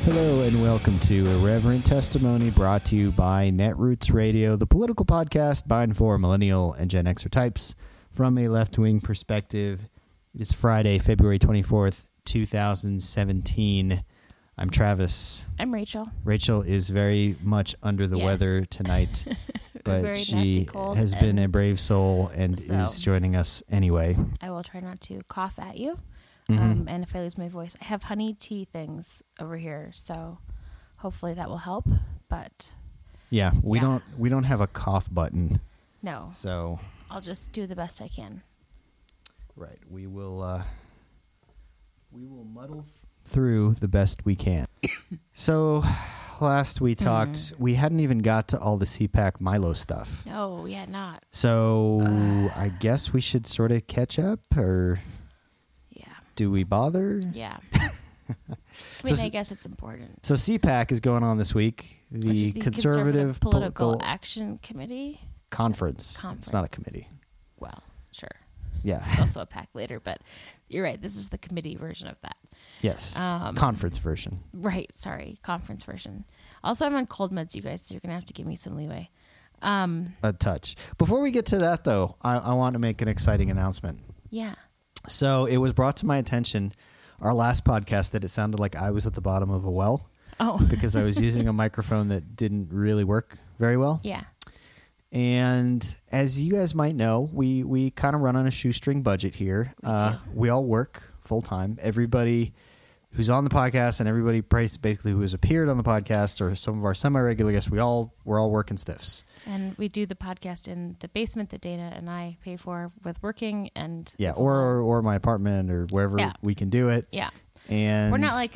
Hello and welcome to Irreverent Testimony, brought to you by Netroots Radio, the political podcast by and for millennial and Gen Xer types from a left-wing perspective. It is Friday, February 24th, 2017. I'm Travis. I'm Rachel. Rachel is very much under the weather tonight, but she has been a brave soul and is joining us anyway. I will try not to cough at you. Mm-hmm. And if I lose my voice, I have honey tea things over here, so hopefully that will help. But yeah, we don't have a cough button. No. So I'll just do the best I can. Right. We will muddle through the best we can. So last we talked, we hadn't even got to all the CPAC Milo stuff. No, we had not. So I guess we should sort of catch up, or do we bother? Yeah. I guess it's important. So CPAC is going on this week. The Conservative Political Action Committee Conference. It's not a committee. Well, sure. Yeah. It's also a PAC later, but you're right. This is the committee version of that. Yes. Conference version. Right. Sorry. Conference version. Also, I'm on cold meds, you guys, so you're going to have to give me some leeway. A touch. Before we get to that, though, I want to make an exciting announcement. Yeah. So it was brought to my attention, our last podcast, that it sounded like I was at the bottom of a well. Oh. Because I was using a microphone that didn't really work very well. Yeah. And as you guys might know, we kind of run on a shoestring budget here. We all work full time. Everybody who's on the podcast and everybody basically who has appeared on the podcast, or some of our semi-regular guests, we're all working stiffs. And we do the podcast in the basement that Dana and I pay for with working, and or my apartment, or wherever we can do it. Yeah. And we're not like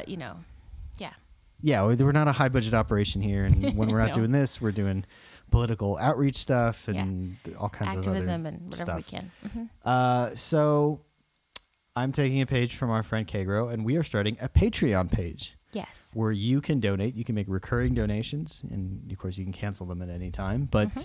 we're not a high budget operation here. And when we're not doing this, we're doing political outreach stuff and all kinds activism of other and whatever stuff. we can. Mm-hmm. So I'm taking a page from our friend Kagro, and we are starting a Patreon page. Yes. Where you can donate. You can make recurring donations, and of course you can cancel them at any time. But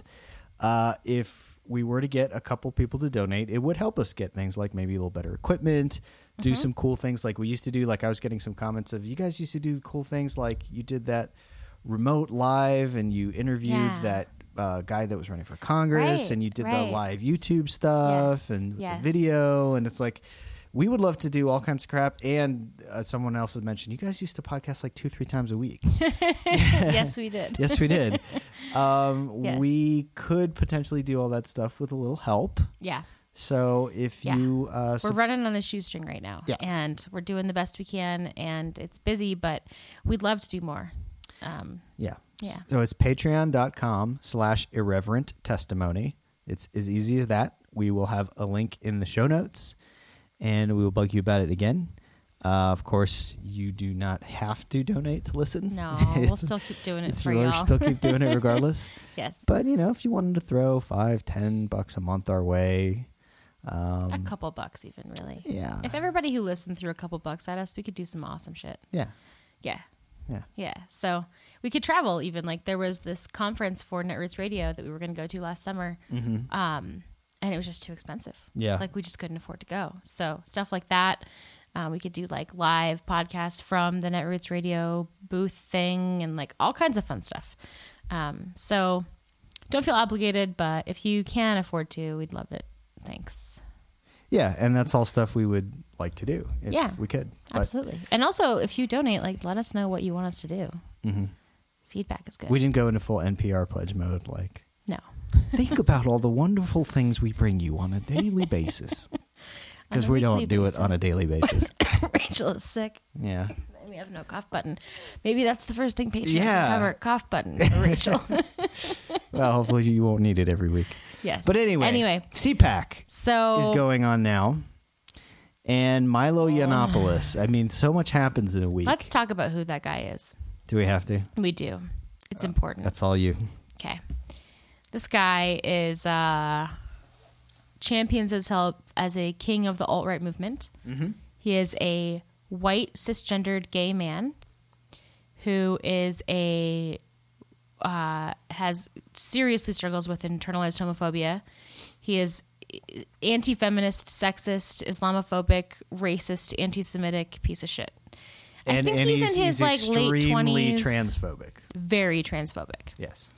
if we were to get a couple people to donate, it would help us get things like maybe a little better equipment, do some cool things like we used to do. Like I was getting some comments of, you guys used to do cool things, like you did that remote live and you interviewed that guy that was running for Congress, and you did the live YouTube stuff and the video, and it's like, we would love to do all kinds of crap. And someone else had mentioned, you guys used to podcast like 2-3 times a week. Yes, we did. Yes, we did. We could potentially do all that stuff with a little help. Yeah. So if you... we're running on a shoestring right now. Yeah. And we're doing the best we can, and it's busy, but we'd love to do more. So it's patreon.com/irreverent testimony. It's as easy as that. We will have a link in the show notes, and we will bug you about it again. Of course, you do not have to donate to listen. No, we'll still keep doing it for y'all. We'll still keep doing it regardless. Yes. But, if you wanted to throw $5-10 a month our way. A couple bucks even, really. Yeah. If everybody who listened threw a couple bucks at us, we could do some awesome shit. Yeah. Yeah. Yeah. Yeah. So we could travel even. Like there was this conference for Netroots Radio that we were going to go to last summer. Mm-hmm. And it was just too expensive. Yeah. Like we just couldn't afford to go. So stuff like that. We could do like live podcasts from the Netroots Radio booth thing and like all kinds of fun stuff. So don't feel obligated, but if you can afford to, we'd love it. Thanks. Yeah, and that's all stuff we would like to do if we could. But absolutely. And also, if you donate, like, let us know what you want us to do. Mm-hmm. Feedback is good. We didn't go into full NPR pledge mode. Like, no. Think about all the wonderful things we bring you on a daily basis. Because we don't do it on a daily basis. Rachel is sick. Yeah. We have no cough button. Maybe that's the first thing Patreon can cover. Cough button for Rachel. Well, hopefully you won't need it every week. Yes. But anyway, CPAC is going on now. And Milo Yiannopoulos. I mean, so much happens in a week. Let's talk about who that guy is. Do we have to? We do. It's important. That's all you. Okay. This guy is champions himself as a king of the alt-right movement. Mm-hmm. He is a white cisgendered gay man who is has seriously struggles with internalized homophobia. He is anti-feminist, sexist, Islamophobic, racist, anti-Semitic piece of shit. I think he's in his like late extremely 20s. transphobic. Very transphobic. Yes.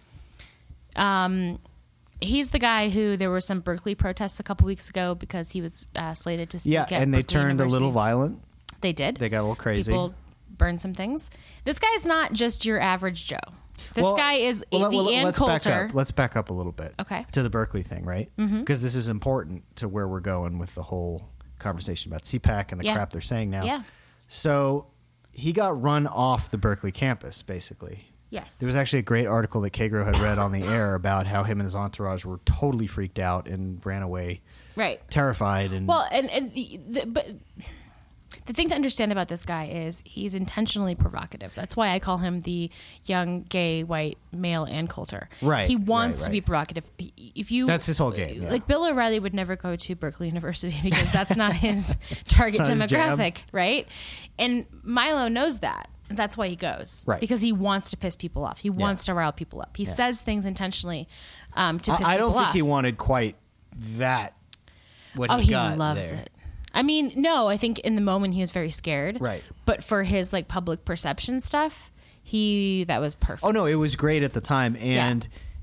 He's the guy who there were some Berkeley protests a couple weeks ago because he was slated to speak Yeah, at and they Berkeley turned University. a little violent. They did. They got a little crazy. People burned some things. This guy's not just your average Joe. This Well, guy is the Ann let's Coulter. back up. Let's back up a little bit. Okay. To the Berkeley thing, right? Because this is important to where we're going with the whole conversation about CPAC and the Yeah. crap they're saying now. Yeah. So he got run off the Berkeley campus, basically. Yes. There was actually a great article that Kagro had read on the air about how him and his entourage were totally freaked out and ran away right. terrified. And Well, but the thing to understand about this guy is he's intentionally provocative. That's why I call him the young, gay, white male Ann Coulter. Right, He wants right, to be right. provocative. If you That's his whole game, yeah. Like Bill O'Reilly would never go to Berkeley University because that's not his target It's not his jam. demographic, right? And Milo knows that. That's why he goes. Right. Because he wants to piss people off. He wants to rile people up. He says things intentionally to piss people off. I don't think he wanted quite that. What Oh, he he got loves there. it. I mean, no, I think in the moment he was very scared. Right. But for his like public perception stuff, that was perfect. Oh no, it was great at the time, and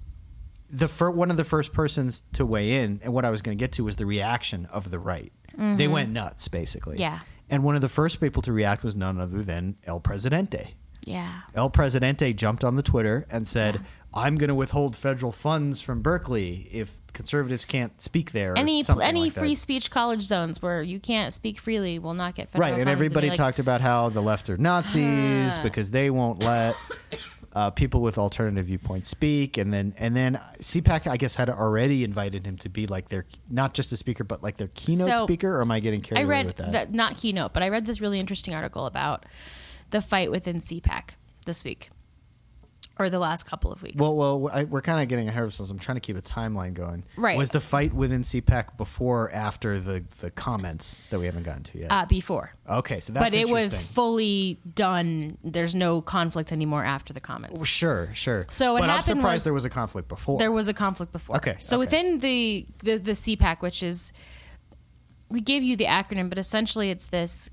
one of the first persons to weigh in, and what I was going to get to was the reaction of the right. They went nuts, basically. Yeah. And one of the first people to react was none other than El Presidente. Yeah. El Presidente jumped on the Twitter and said, "I'm going to withhold federal funds from Berkeley if conservatives can't speak there." or Any something like that. free speech college zones where you can't speak freely will not get federal Right, funds. and everybody you're like, talked about how the left are Nazis because they won't let people with alternative viewpoints speak, and then CPAC, I guess, had already invited him to be like their not just a speaker, but like their keynote So, speaker. Or am I getting carried I away read with that? that, not keynote, but I read this really interesting article about the fight within CPAC this week, or the last couple of weeks. Well, we're kind of getting ahead of ourselves. I'm trying to keep a timeline going. Right. Was the fight within CPAC before or after the comments that we haven't gotten to yet? Before. Okay, so that's But it was interesting. fully done. There's no conflict anymore after the comments. Sure. So what but I'm happened surprised was there was a conflict before. There was a conflict before. Okay, So okay. within the CPAC, which is, we gave you the acronym, but essentially it's this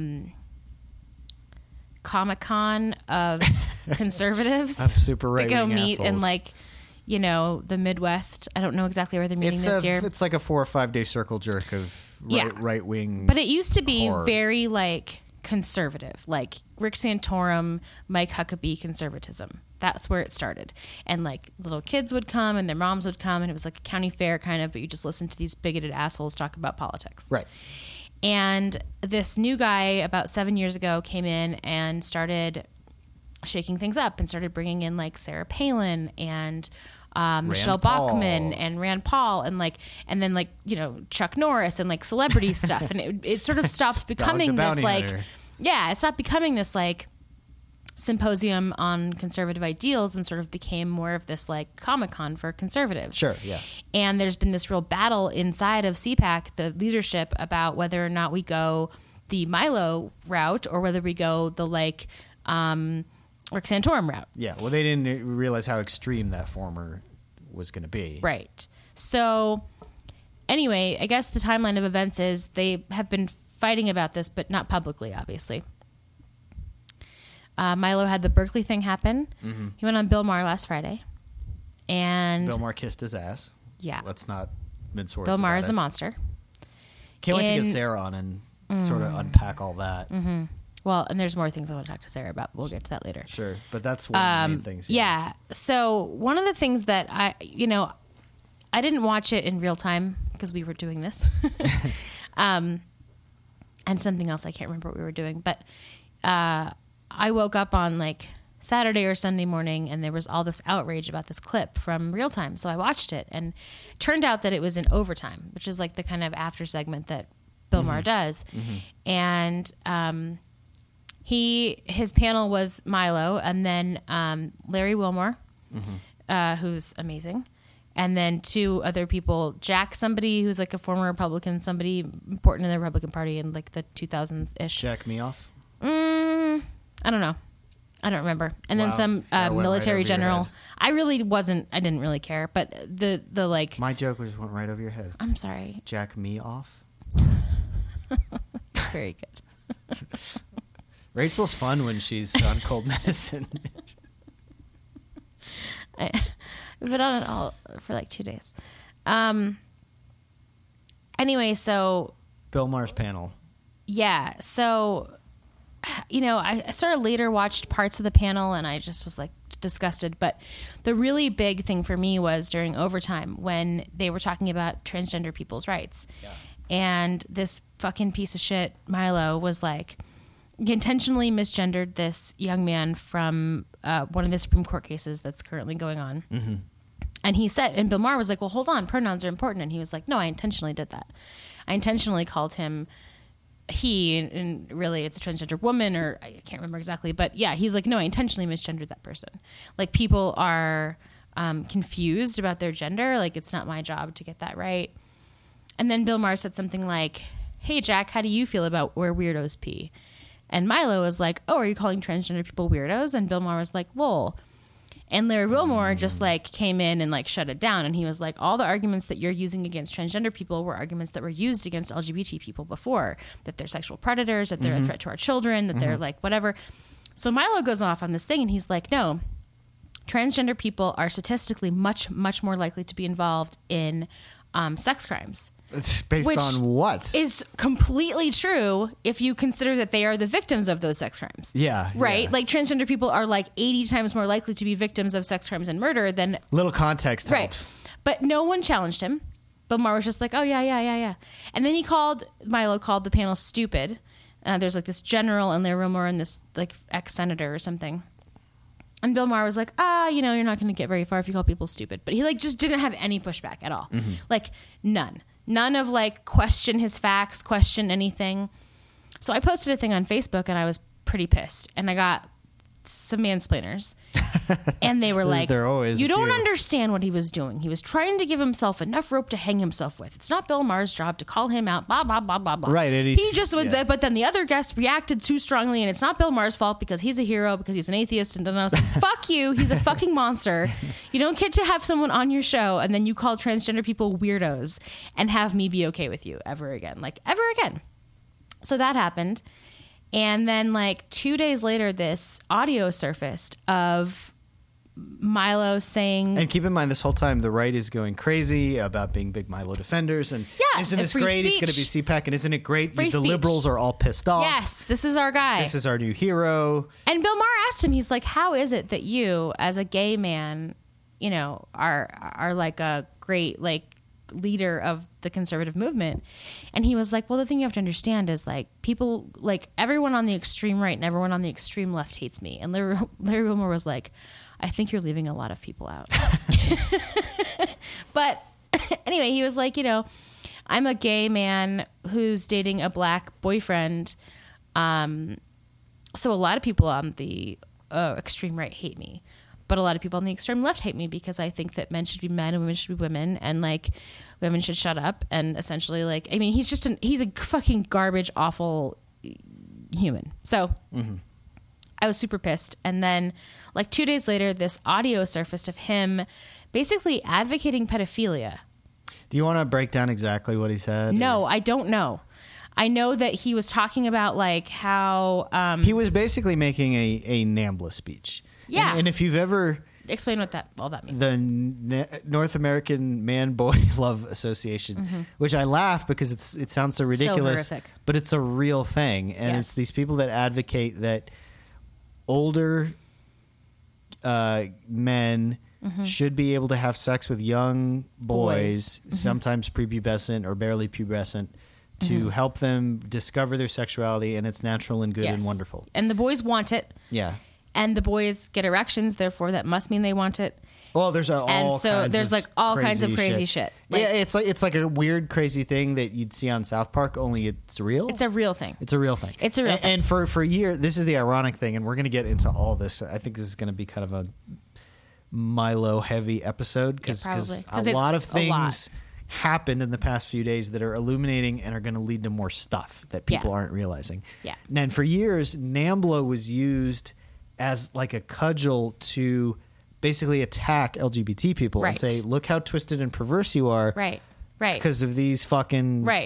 Comic-Con of conservatives. Of super that go right-wing meet in assholes. like, the Midwest. I don't know exactly where they're meeting this year. It's like a 4 or 5 day circle jerk of Yeah. right wing. But it used to be horror. very like conservative, like Rick Santorum, Mike Huckabee conservatism. That's where it started. And like little kids would come and their moms would come, and it was like a county fair kind of, but you just listen to these bigoted assholes talk about politics. Right. And this new guy about 7 years ago came in and started shaking things up and started bringing in like Sarah Palin and Michelle Paul. Bachmann and Rand Paul and then Chuck Norris and like celebrity stuff, and it sort of stopped becoming the this bounty like hunter. it stopped becoming this like symposium on conservative ideals and sort of became more of this like Comic-Con for conservatives. Sure, yeah. And there's been this real battle inside of CPAC, the leadership, about whether or not we go the Milo route or whether we go the like Rick Santorum route. Yeah, well, they didn't realize how extreme that former was going to be. Right. So anyway, I guess the timeline of events is they have been fighting about this, but not publicly, obviously. Milo had the Berkeley thing happen. Mm-hmm. He went on Bill Maher last Friday. And Bill Maher kissed his ass. Yeah. Let's not mince words. Bill Maher about is it. a monster. Can't wait to in- get Sarah on and sort of unpack all that. Mm-hmm. Well, and there's more things I want to talk to Sarah about. We'll get to that later. Sure, but that's one of the main things. Yeah. So one of the things that I didn't watch it in real time because we were doing this. And something else, I can't remember what we were doing. But I woke up on like Saturday or Sunday morning and there was all this outrage about this clip from Real Time. So I watched it, and it turned out that it was in Overtime, which is like the kind of after segment that Bill Maher does. Mm-hmm. And his panel was Milo, and then Larry Wilmore, who's amazing, and then two other people, Jack, somebody who's like a former Republican, somebody important in the Republican Party in like the 2000s-ish. Jack me off. I don't know. I don't remember. And Wow. then some That went military right over your general. head. I didn't really care, but the like, My joke just went right over your head. I'm sorry. Jack me off. Very good. Rachel's fun when she's on cold medicine. We've been on it all for like 2 days. Anyway, so Bill Maher's panel. yeah, so I sort of later watched parts of the panel and I just was like disgusted. But the really big thing for me was during overtime when they were talking about transgender people's rights. Yeah. And this fucking piece of shit, Milo, was like, he intentionally misgendered this young man from one of the Supreme Court cases that's currently going on. Mm-hmm. And he said, and Bill Maher was like, well, hold on, pronouns are important. And he was like, no, I intentionally did that. I intentionally called him he, and really it's a transgender woman, or I can't remember exactly. But yeah, he's like, no, I intentionally misgendered that person. Like, people are confused about their gender. Like, it's not my job to get that right. And then Bill Maher said something like, hey, Jack, how do you feel about where weirdos pee? And Milo was like, oh, are you calling transgender people weirdos? And Bill Maher was like, lol. And Larry Wilmore just like came in and like shut it down. And he was like, all the arguments that you're using against transgender people were arguments that were used against LGBT people before, that they're sexual predators, that they're a threat to our children, that they're like whatever. So Milo goes off on this thing and he's like, no, transgender people are statistically much, much more likely to be involved in sex crimes. It's based on what? Is completely true if you consider that they are the victims of those sex crimes. Yeah. Right? Yeah. Like, transgender people are like 80 times more likely to be victims of sex crimes and murder than... Little context helps. Right. But no one challenged him. Bill Maher was just like, oh, yeah. And then Milo called the panel stupid. There's like this general and Larry Wilmore and this like ex-senator or something. And Bill Maher was like, you're not going to get very far if you call people stupid. But he like just didn't have any pushback at all. Mm-hmm. Like, none. None of like question his facts, question anything. So I posted a thing on Facebook and I was pretty pissed. And I got some mansplainers. And they were like, you don't understand what he was doing. He was trying to give himself enough rope to hang himself with. It's not Bill Maher's job to call him out, blah, blah, blah, blah, blah. Right. He just would, but then the other guest reacted too strongly and it's not Bill Maher's fault because he's a hero, because he's an atheist. And then I was like, fuck you. He's a fucking monster. You don't get to have someone on your show and then you call transgender people weirdos and have me be okay with you ever again. Like, ever again. So that happened. And then like 2 days later, this audio surfaced of Milo saying... And keep in mind, this whole time, the right is going crazy about being big Milo defenders. And isn't this great? He's going to be CPAC. And isn't it great? The liberals are all pissed off. Yes, this is our guy. This is our new hero. And Bill Maher asked him, he's like, how is it that you, as a gay man, are like a great, like, leader of the conservative movement? And he was like, well, the thing you have to understand is like people, like everyone on the extreme right and everyone on the extreme left hates me. And Larry Wilmore was like, I think you're leaving a lot of people out. But anyway, he was like, I'm a gay man who's dating a black boyfriend. So a lot of people on the extreme right hate me. But a lot of people on the extreme left hate me because I think that men should be men and women should be women, and like women should shut up. And essentially, like, I mean, he's a fucking garbage, awful human. So I was super pissed. And then like 2 days later, this audio surfaced of him basically advocating pedophilia. Do you want to break down exactly what he said? No, I don't know. I know that he was talking about like how he was basically making a NAMBLA speech. Yeah. And if you've ever... Explain what all that means. The North American Man-Boy Love Association, which I laugh because it sounds so ridiculous, but it's a real thing. And it's these people that advocate that older men should be able to have sex with young boys. Sometimes prepubescent or barely pubescent, to help them discover their sexuality, and it's natural and good and wonderful. And the boys want it. Yeah. And the boys get erections, therefore that must mean they want it. Well, there's all kinds of crazy shit. Like, yeah, it's like a weird, crazy thing that you'd see on South Park, only it's real. It's a real thing. And for years, this is the ironic thing, and we're going to get into all this. I think this is going to be kind of a Milo-heavy episode because a lot of things happened in the past few days that are illuminating and are going to lead to more stuff that people aren't realizing. Yeah. And for years, NAMBLA was used as like a cudgel to basically attack LGBT people and say, look how twisted and perverse you are. Right. Because of these fucking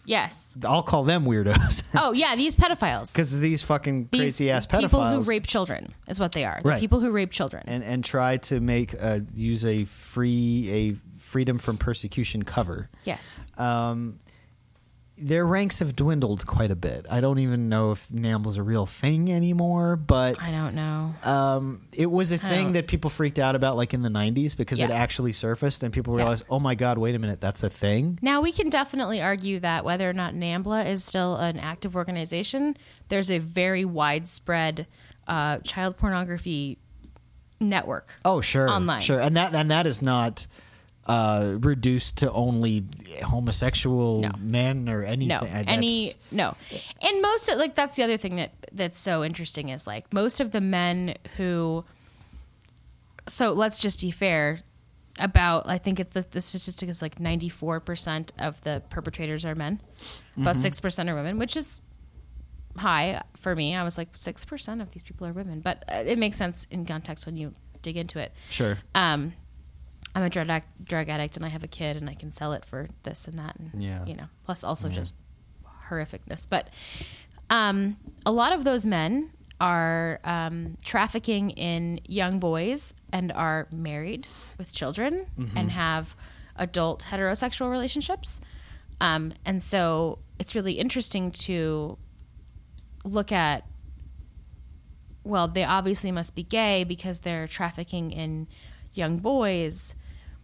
Yes. I'll call them weirdos. Oh, yeah, these pedophiles. Because these fucking crazy-ass pedophiles. People who rape children is what they are. They're Right. people who rape children. And try to make use a freedom from persecution cover. Yes. Their ranks have dwindled quite a bit. I don't even know if NAMBLA's a real thing anymore, but I don't know. it was a thing that people freaked out about like in the 90s because it actually surfaced and people realized, oh my God, wait a minute, that's a thing. Now, we can definitely argue that whether or not NAMBLA is still an active organization, there's a very widespread child pornography network. Oh, sure. Online. Sure. And that is not reduced to only homosexual men or anything. No. And most of, like, that's the other thing that's so interesting is like most of the men who, so let's just be fair about, I think the statistic is like 94% of the perpetrators are men, about 6% are women, which is high for me. I was like 6% of these people are women, but it makes sense in context when you dig into it. Sure. I'm a drug addict and I have a kid and I can sell it for this and that. And, you know, plus also just horrificness. But a lot of those men are trafficking in young boys and are married with children and have adult heterosexual relationships. And so it's really interesting to look at, well, they obviously must be gay because they're trafficking in young boys.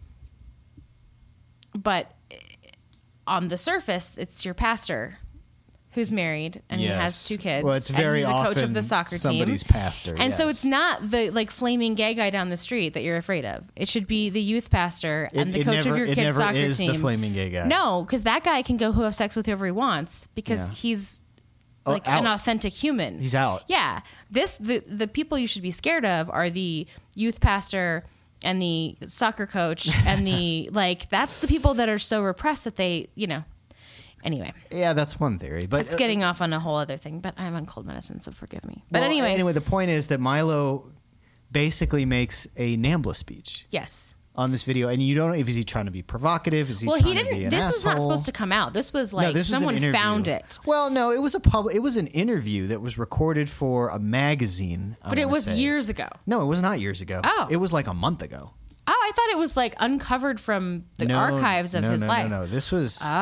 But on the surface, it's your pastor who's married and he has 2 kids. Well, it's very and he's often the coach of the soccer somebody's team. pastor. And so it's not the like flaming gay guy down the street that you're afraid of. It should be the youth pastor and the coach of your kid's soccer team. It never is the flaming gay guy. No, because that guy can go have sex with whoever he wants because he's like an authentic human. He's out. Yeah. The people you should be scared of are the youth pastor and the soccer coach and the like, that's the people that are so repressed that they, you know, anyway. Yeah, that's one theory. But it's getting off on a whole other thing, but I'm on cold medicine, so forgive me. But anyway, the point is that Milo basically makes a NAMBLA speech. Yes. On this video, and you don't know if he trying to be provocative. Is he? Well, trying he to be didn't. an This asshole? was not supposed to come out. This was like someone found it. Well, no, it was It was an interview that was recorded for a magazine. But it was years ago. No, it was not years ago. Oh, it was like a month ago. Oh, I thought it was like uncovered from the archives of his life. No. This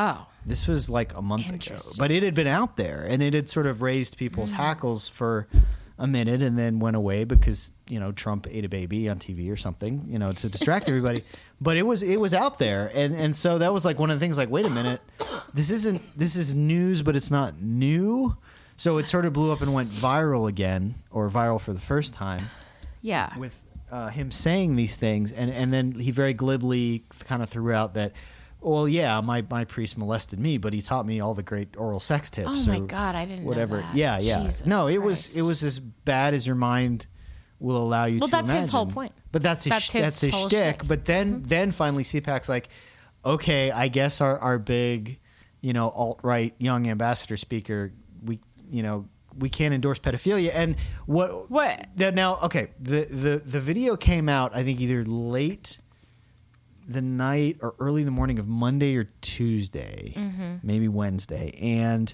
was like a month ago. But it had been out there, and it had sort of raised people's hackles for a minute, and then went away because Trump ate a baby on TV or something, to distract everybody. But it was out there, and so that was like one of the things. Like, wait a minute, this is news, but it's not new. So it sort of blew up and went viral again, or viral for the first time. Yeah, with him saying these things, and then he very glibly kind of threw out that, well, yeah, my priest molested me, but he taught me all the great oral sex tips. Oh my God, I didn't whatever. know that. Yeah. Jesus no, it Christ. was as bad as your mind will allow you to imagine. Well, that's his whole point. But that's his shtick. Shtick. But then finally CPAC's like, okay, I guess our big, alt-right young ambassador speaker, we can't endorse pedophilia. And what that now, okay, the video came out, I think either late the night or early in the morning of Monday or Tuesday, maybe Wednesday. And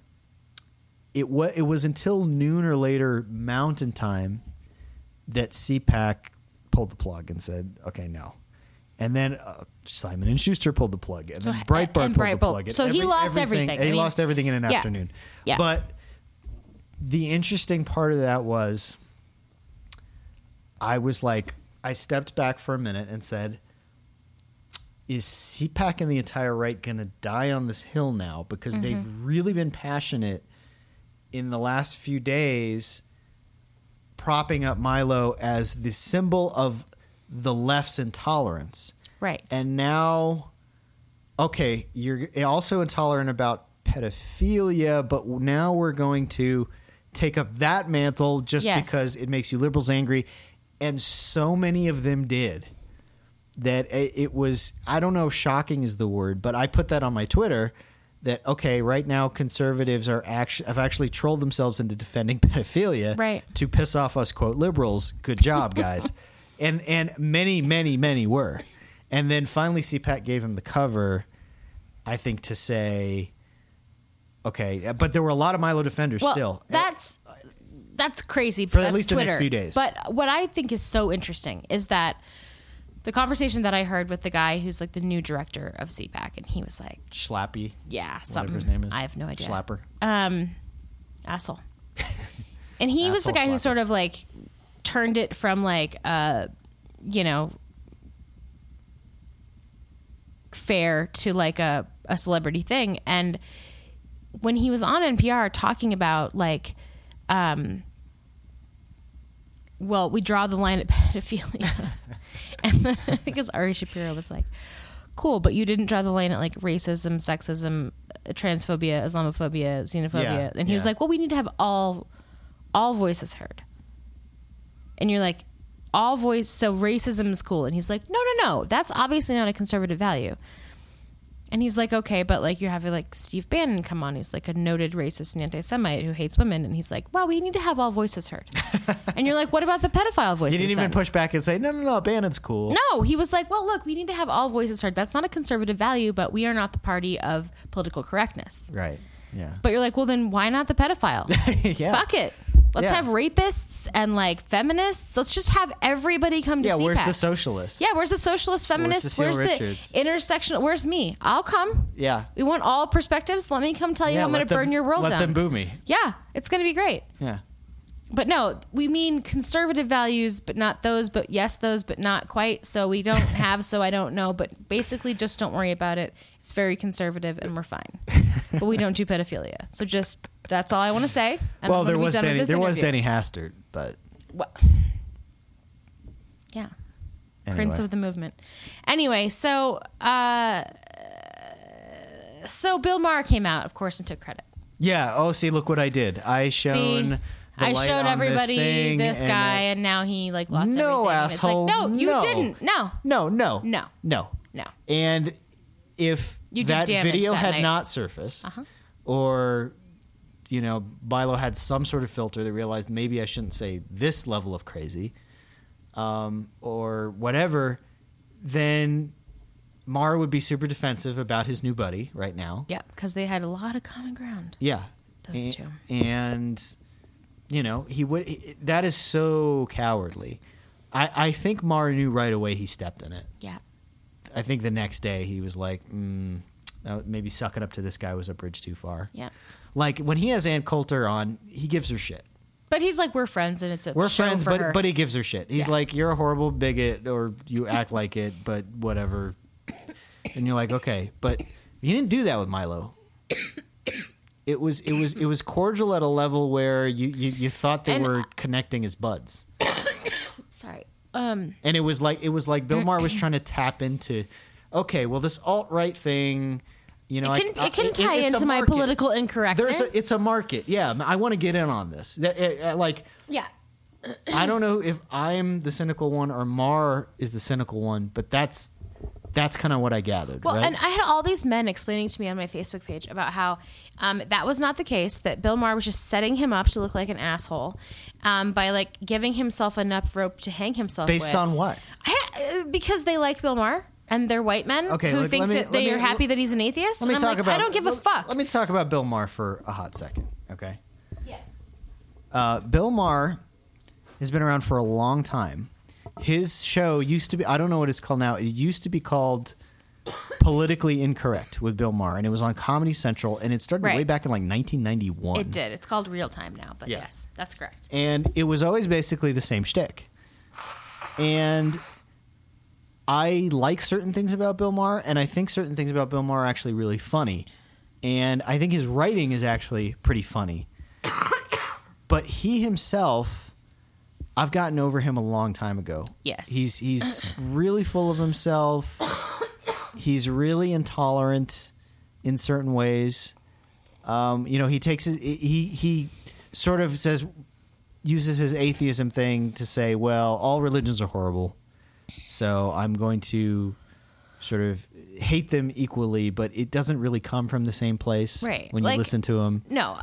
it was until noon or later Mountain Time that CPAC pulled the plug and said, okay, no. And then Simon & Schuster pulled the plug. And then Breitbart pulled the plug. So he lost everything. He lost everything in an afternoon. Yeah. But the interesting part of that was I stepped back for a minute and said, is CPAC and the entire right going to die on this hill now? Because they've really been passionate in the last few days propping up Milo as the symbol of the left's intolerance. Right. And now, okay, you're also intolerant about pedophilia, but now we're going to take up that mantle just because it makes you liberals angry. And so many of them did that it was, I don't know if shocking is the word, but I put that on my Twitter that, okay, right now conservatives have actually trolled themselves into defending pedophilia to piss off us, quote, liberals. Good job, guys. and many, many, many were. And then finally CPAC gave him the cover, I think, to say, Okay, but there were a lot of Milo defenders Well, still. That's crazy. For that's at least the Twitter. next few days. But what I think is so interesting is that the conversation that I heard with the guy who's like the new director of CPAC, and he was like, Schlappy, yeah, whatever something. his name is. I have no idea. Schlapper. Asshole. And he was the Asshole guy who slapper. sort of like turned it from like, fair to like a celebrity thing. And when he was on NPR talking about like, well, we draw the line at pedophilia. And then I think it was Ari Shapiro was like, cool, but you didn't draw the line at like racism, sexism, transphobia, Islamophobia, xenophobia. Yeah, And he was yeah. like, well, we need to have all voices heard. And you're like, all voice, so racism is cool. And he's like, no, that's obviously not a conservative value. And he's like, okay, but like you're having like Steve Bannon come on, who's like a noted racist and anti-Semite who hates women. And he's like, well, we need to have all voices heard. And you're like, what about the pedophile voices? He didn't even then? push back and say, no, Bannon's cool. No, he was like, well, look, we need to have all voices heard. That's not a conservative value, but we are not the party of political correctness. Right. Yeah. But you're like, well, then why not the pedophile? Yeah. Fuck it. Let's Yeah. have rapists and like feminists. Let's just have everybody come to Yeah. CPAC. Where's the socialist? Yeah, where's the socialist feminist? Cecile Where's Richards? the intersectional? Where's me? I'll come. Yeah. We want all perspectives. Let me come tell you Yeah, I'm going let to burn them- your world let down. them boo me. Yeah, it's going to be great. Yeah. But no, we mean conservative values, but not those, but yes, those, but not quite. So we don't have, so I don't know. But basically, just don't worry about it. It's very conservative and we're fine. But we don't do pedophilia. So just, that's all I want to say. And Well, I'm there gonna be was done with Denny. this There was interview. Denny Hastert, but Yeah. anyway. Prince of the movement. Anyway, so Bill Maher came out, of course, and took credit. Yeah. Oh, see, look what I did. I shown. See, the I light showed on everybody thing, this and guy, and now he like lost No, everything. asshole. It's like, no, you No. didn't. No. No. No. No. And if You did that damage video that had night. not surfaced, or Milo had some sort of filter that realized maybe I shouldn't say this level of crazy, or whatever, then Maher would be super defensive about his new buddy right now. Yeah, because they had a lot of common ground. Yeah. Those two. And, he would. That is so cowardly. I think Maher knew right away he stepped in it. Yeah. I think the next day he was like, maybe sucking up to this guy was a bridge too far. Yeah. Like when he has Ann Coulter on, he gives her shit. But he's like, we're friends, and it's a We're show friends, for her. but he gives her shit. He's Yeah. like, you're a horrible bigot, or you act like it, but whatever. And you're like, okay, but you didn't do that with Milo. It was cordial at a level where you thought they And- were connecting as buds. Sorry. And it was like Bill Maher was trying to tap into, okay, well, this alt-right thing, It can tie it's a into my market. political incorrectness. It's a market. Yeah, I want to get in on this. Yeah. I don't know if I'm the cynical one or Maher is the cynical one, but that's kind of what I gathered. Well, right? and I had all these men explaining to me on my Facebook page about how that was not the case, that Bill Maher was just setting him up to look like an asshole by like giving himself enough rope to hang himself Based with. on what? Because they like Bill Maher and they're white men Okay, who let think me- that let they me- are happy that he's an atheist. Let me and I'm talk like, about. I don't give a fuck. Let me talk about Bill Maher for a hot second. Okay. Yeah. Bill Maher has been around for a long time. His show used to be, I don't know what it's called now. It used to be called Politically Incorrect with Bill Maher, and it was on Comedy Central, and it started Right. way back in like 1991. It did. It's called Real Time now, but Yeah. yes, that's correct. And it was always basically the same shtick. And I like certain things about Bill Maher, and I think certain things about Bill Maher are actually really funny. And I think his writing is actually pretty funny. But he himself, I've gotten over him a long time ago. Yes. He's really full of himself. He's really intolerant in certain ways. He takes he sort of uses his atheism thing to say, well, all religions are horrible, so I'm going to sort of hate them equally, but it doesn't really come from the same place. Right. When you Like- listen to him. No,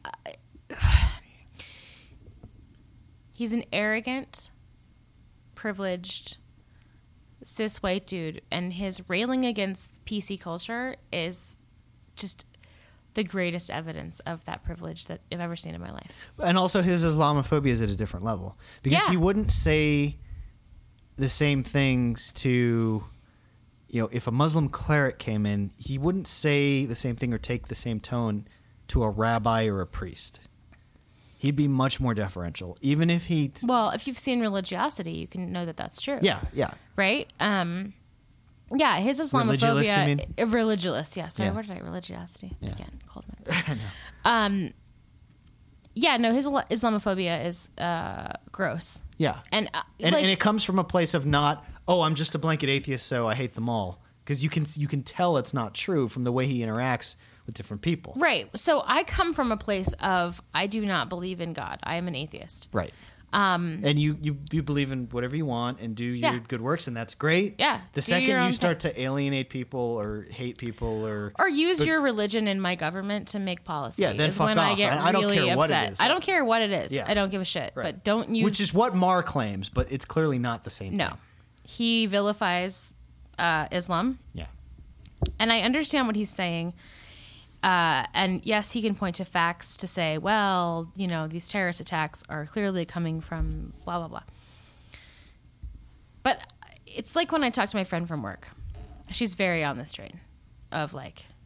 he's an arrogant, privileged, cis white dude, and his railing against PC culture is just the greatest evidence of that privilege that I've ever seen in my life. And also his Islamophobia is at a different level because he wouldn't say the same things to, if a Muslim cleric came in, he wouldn't say the same thing or take the same tone to a rabbi or a priest. He'd be much more deferential, even if he... Well, if you've seen Religiosity, you can know that that's true. Yeah. Right? Yeah, his Islamophobia... Religulous, you mean? Religulous, yeah. Sorry, Yeah. what did I... Religiosity. Yeah. Again, cold my... Yeah, no, his Islamophobia is gross. Yeah. And it comes from a place of not, I'm just a blanket atheist, so I hate them all. Because you can tell it's not true from the way he interacts with different people. Right. So I come from a place of, I do not believe in God. I am an atheist. Right. And you believe in whatever you want and do your good works, and that's great. Yeah. The second you start to alienate people or hate people or use your religion in my government to make policy, then is fuck when I off. get I don't really care upset. what it is. I don't care what it is. Yeah. I don't give a shit. Right. But don't use... Which is what Maher claims, but it's clearly not the same No. thing. He vilifies Islam. Yeah. And I understand what he's saying. And yes, he can point to facts to say, well, these terrorist attacks are clearly coming from blah, blah, blah. But it's like when I talk to my friend from work. She's very on this train of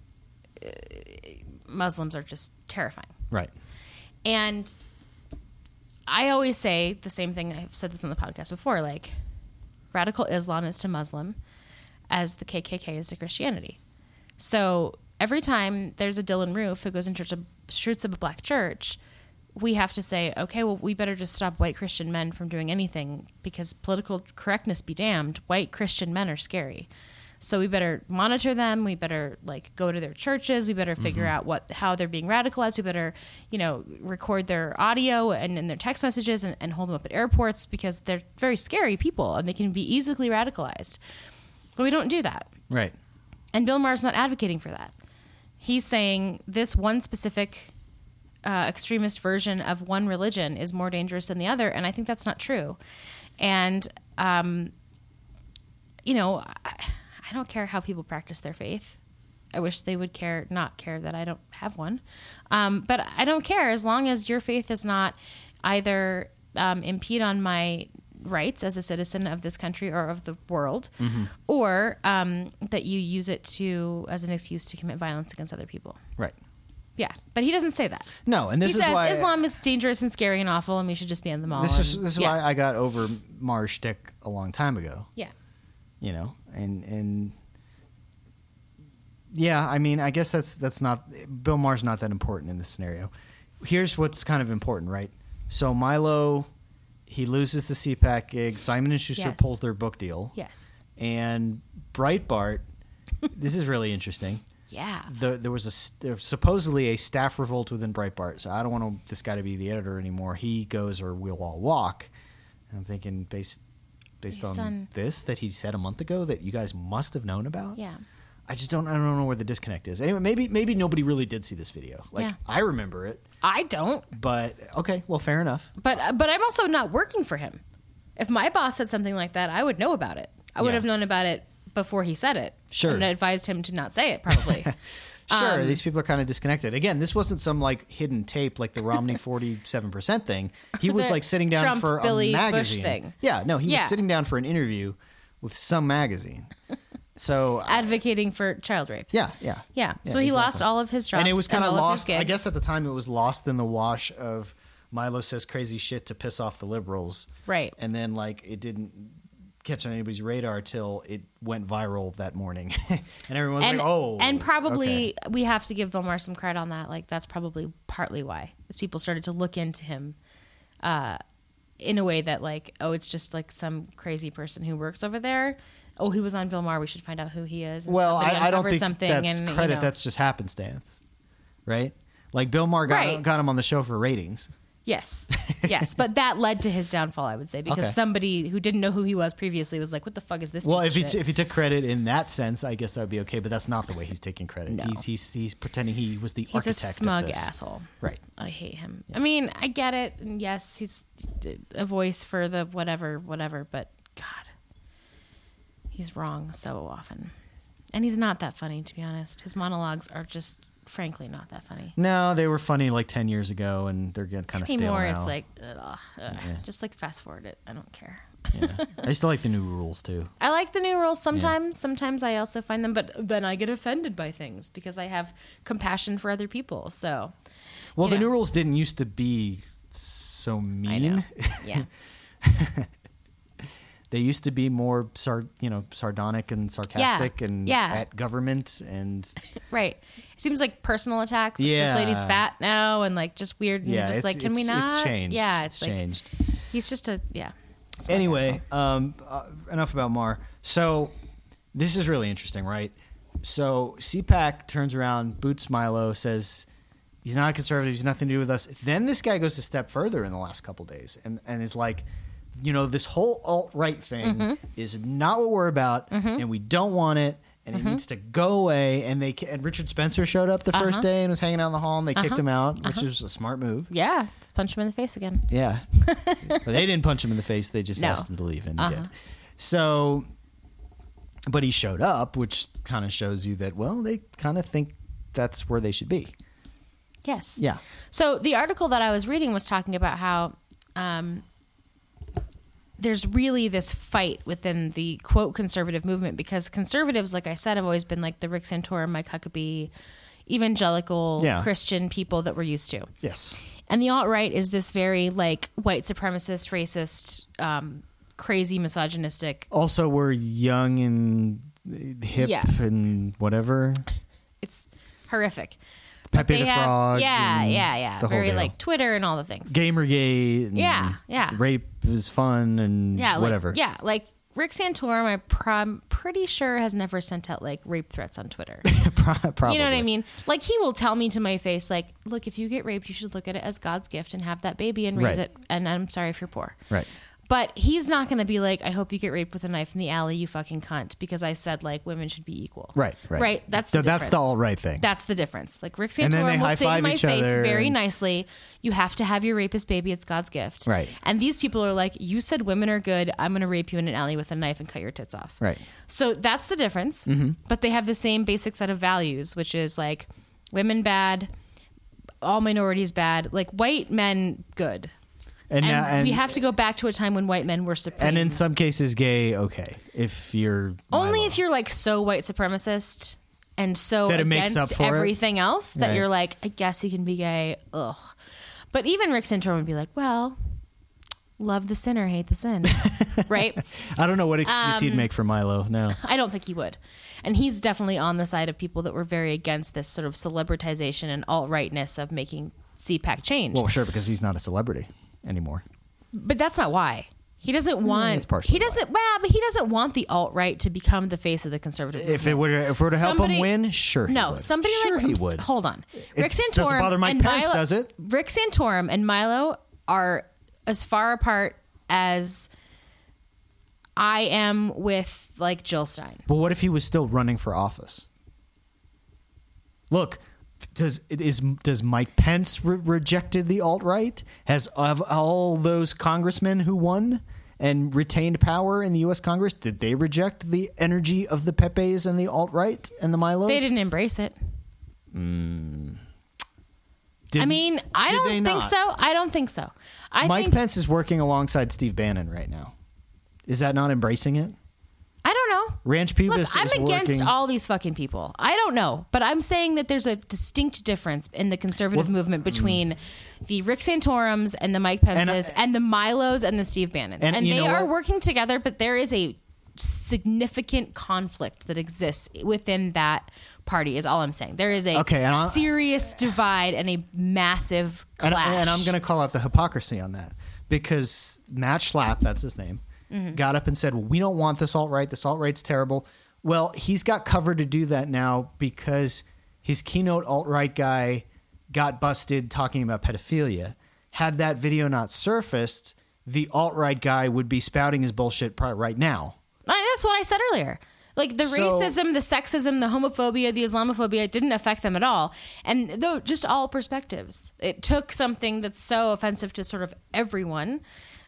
Muslims are just terrifying. Right. And I always say the same thing. I've said this on the podcast before, radical Islam is to Muslim as the KKK is to Christianity. So every time there's a Dylan Roof who goes and shoots up a black church, we have to say, okay, well, we better just stop white Christian men from doing anything because political correctness be damned. White Christian men are scary. So we better monitor them. We better go to their churches. We better figure out how they're being radicalized. We better, record their audio and their text messages and hold them up at airports because they're very scary people and they can be easily radicalized. But we don't do that. Right. And Bill Maher's not advocating for that. He's saying this one specific extremist version of one religion is more dangerous than the other, and I think that's not true. And, I don't care how people practice their faith. I wish they would not care that I don't have one. But I don't care as long as your faith does not either impede on my rights as a citizen of this country or of the world, or that you use it as an excuse to commit violence against other people. Right. Yeah, but he doesn't say that. No, and this he is says why Islam is dangerous and scary and awful, and we should just ban them all. This is why I got over Maher's shtick a long time ago. Yeah. And yeah, I mean, I guess that's not Bill Maher's not that important in this scenario. Here's what's kind of important, right? So Milo, he loses the CPAC gig. Simon & Schuster pulls their book deal. Yes. And Breitbart, this is really interesting. Yeah. There was supposedly a staff revolt within Breitbart. So I don't want this guy to be the editor anymore. He goes or we'll all walk. And I'm thinking based on this that he said a month ago that you guys must have known about. Yeah. I don't know where the disconnect is. Anyway, maybe nobody really did see this video. I remember it. I don't. But okay, well, fair enough. But I'm also not working for him. If my boss said something like that, I would know about it. I would have known about it before he said it. Sure. And advised him to not say it, probably. Sure, these people are kind of disconnected. Again, this wasn't some hidden tape like the Romney 47% thing. He was sitting down Trump, for Billy a magazine. Bush thing. Yeah, no, he was sitting down for an interview with some magazine. So advocating for child rape. Yeah. So he lost all of his jobs. And it was kind of lost. I guess at the time it was lost in the wash of Milo says crazy shit to piss off the liberals. Right. And then it didn't catch on anybody's radar till it went viral that morning. And everyone was like, oh. And probably we have to give Bill Maher some credit on that. That's probably partly why. As people started to look into him in a way that it's just some crazy person who works over there. Oh, he was on Bill Maher. We should find out who he is. And well, I don't think something that's and, credit. That's just happenstance, right? Bill Maher got him on the show for ratings. Yes, but that led to his downfall, I would say, because somebody who didn't know who he was previously was like, "What the fuck is this?" Well, if he took credit in that sense, I guess that would be okay. But that's not the way he's taking credit. No. He's pretending he was the architect. He's a smug of this. asshole. Right. I hate him. Yeah. I mean, I get it. And yes, he's a voice for the whatever. But God, he's wrong so often, and he's not that funny, to be honest. His monologues are just frankly not that funny. No, they were funny like 10 years ago, and they're getting kind of stale Anymore, now. it's like, just like fast forward it. I don't care. Yeah. I used to like the new rules too. I like the new rules sometimes. Yeah. Sometimes I also find them, but then I get offended by things because I have compassion for other people. So, well, the new rules didn't used to be so mean. I know. Yeah. They used to be more, sardonic and sarcastic and at government and right. It seems like personal attacks. Yeah. This lady's fat now and like just weird. And just like, can we not? It's changed. Yeah, it's like, changed. He's just Anyway, enough about Maher. So this is really interesting, right? So CPAC turns around, boots Milo, says he's not a conservative, he's nothing to do with us. Then this guy goes a step further in the last couple of days and is like, this whole alt-right thing is not what we're about, and we don't want it, and it needs to go away. And Richard Spencer showed up the first day and was hanging out in the hall, and they kicked him out, which was a smart move. Yeah, let's punch him in the face again. Yeah. But they didn't punch him in the face. They just asked him to leave, and he did. So, but he showed up, which kind of shows you that, well, they kind of think that's where they should be. Yes. Yeah. So the article that I was reading was talking about how there's really this fight within the quote conservative movement because conservatives, like I said, have always been like the Rick Santorum, Mike Huckabee, evangelical Christian people that we're used to. Yes. And the alt-right is this very like white supremacist, racist, crazy misogynistic. Also, we're young and hip and whatever. It's horrific. Pepe the Frog. Yeah. Very like Twitter and all the things. Gamergate. And rape is fun and whatever. Like Rick Santorum, I'm pretty sure has never sent out like rape threats on Twitter. Probably. You know what I mean? Like he will tell me to my face, like, look, if you get raped, you should look at it as God's gift and have that baby and raise it. And I'm sorry if you're poor. Right. But he's not going to be like, I hope you get raped with a knife in the alley, you fucking cunt, because I said like women should be equal. Right. That's the difference. That's the alt-right thing. That's the difference. Like Rick Santorum will say in my face very nicely, you have to have your rapist baby, it's God's gift. Right. And these people are like, you said women are good, I'm going to rape you in an alley with a knife and cut your tits off. Right. So that's the difference. But they have the same basic set of values, which is like women bad, all minorities bad, like white men good. And we have to go back to a time when white men were supreme. And in some cases, gay, okay. If you're only if you're like so white supremacist and so that against everything else that you're like, I guess he can be gay. Ugh. But even Rick Santorum would be like, well, love the sinner, hate the sin. Right? I don't know what excuse he'd make for Milo. No. I don't think he would. And he's definitely on the side of people that were very against this sort of celebritization and alt-rightness of making CPAC change. Well, sure, because he's not a celebrity anymore. But that's not why. He doesn't want. But he doesn't want the alt-right to become the face of the conservative movement. If it were to help him win, sure. No, he would. somebody sure like he would. Hold on. Rick Santorum doesn't bother Mike Pence, does it? Rick Santorum and Milo are as far apart as I am with like Jill Stein. But what if he was still running for office? Look. Does Mike Pence rejected the alt-right? Has of all those congressmen who won and retained power in the U.S. Congress, did they reject the energy of the Pepes and the alt-right and the Milos? They didn't embrace it. I mean, I don't think so. I don't think so. Mike Pence is working alongside Steve Bannon right now. Is that not embracing it? I don't know. Ranch Pubis is I'm against all these fucking people. I don't know. But I'm saying that there's a distinct difference in the conservative movement between the Rick Santorums and the Mike Pences and the Milos and the Steve Bannons. And they are working together, but there is a significant conflict that exists within that party is all I'm saying. There is a serious divide and a massive clash. And I'm going to call out the hypocrisy on that because Matt Schlapp, that's his name, got up and said, well, we don't want this alt-right. This alt-right's terrible. Well, he's got cover to do that now because his keynote alt-right guy got busted talking about pedophilia. Had that video not surfaced, the alt-right guy would be spouting his bullshit right now. That's what I said earlier. Like the racism, the sexism, the homophobia, the Islamophobia didn't affect them at all. And though just all perspectives. It took something that's so offensive to sort of everyone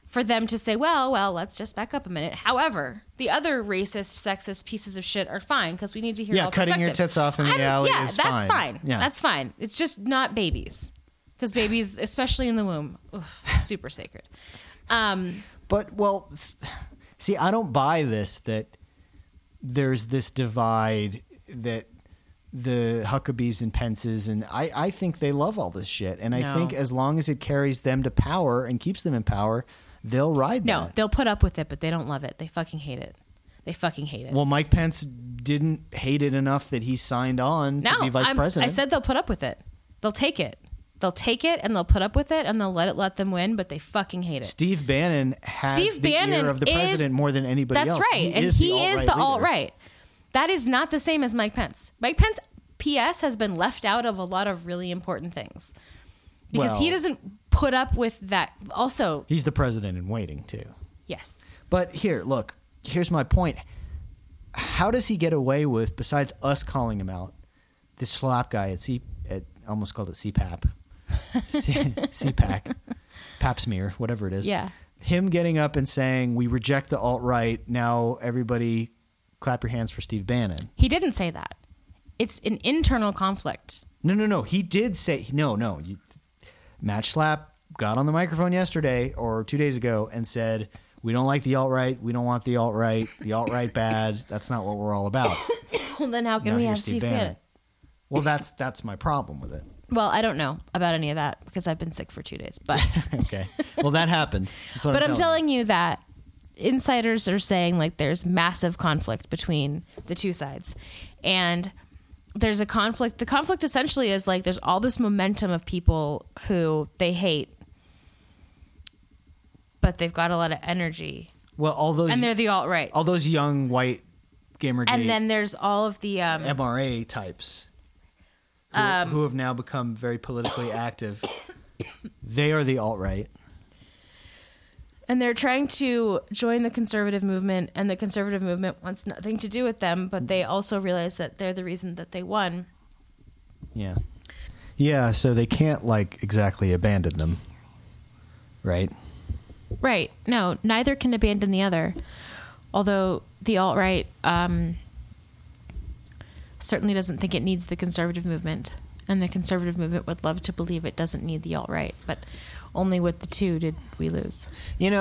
for them to say, well, let's just back up a minute. However, the other racist, sexist pieces of shit are fine because we need to hear all cutting your tits off in the alley is fine. That's fine. Yeah, that's fine. It's just not babies, because babies, especially in the womb, super sacred. But, well, see, I don't buy this, that there's this divide that the Huckabees and Pences, and I think they love all this shit. And I think as long as it carries them to power and keeps them in power, they'll ride that. No, they'll put up with it, but they don't love it. They fucking hate it. They fucking hate it. Well, Mike Pence didn't hate it enough that he signed on to be vice president. I said they'll put up with it. They'll take it. They'll take it and they'll put up with it and they'll let them win, but they fucking hate it. Steve Bannon has the ear of the president more than anybody else. That's right. He is the alt-right. That is not the same as Mike Pence. Mike Pence, P.S., has been left out of a lot of really important things because he doesn't put up with that. Also, he's the president in waiting, too. Yes. But here's my point. How does he get away with, besides us calling him out, this slap guy at I almost called it CPAP. CPAC, pap smear, whatever it is. Yeah. Him getting up and saying, we reject the alt-right, now everybody clap your hands for Steve Bannon. He didn't say that. It's an internal conflict. No. He did say, no. Matt Schlapp got on the microphone yesterday or 2 days ago and said, we don't like the alt-right, we don't want the alt-right bad, that's not what we're all about. Well, then how can we have Steve Bannon? Well, that's my problem with it. Well, I don't know about any of that because I've been sick for 2 days. But okay, well that happened. That's what I'm telling you that insiders are saying like there's massive conflict between the two sides, and there's a conflict. The conflict essentially is like there's all this momentum of people who they hate, but they've got a lot of energy. Well, and they're the alt-right. All those young white Gamergate, and then there's all of the MRA types. Who have now become very politically active. They are the alt-right. And they're trying to join the conservative movement, and the conservative movement wants nothing to do with them, but they also realize that they're the reason that they won. Yeah. Yeah, so they can't, exactly abandon them. Right? Right. No, neither can abandon the other. Although the alt-right... certainly doesn't think it needs the conservative movement, and the conservative movement would love to believe it doesn't need the alt-right, but only with the two did we lose.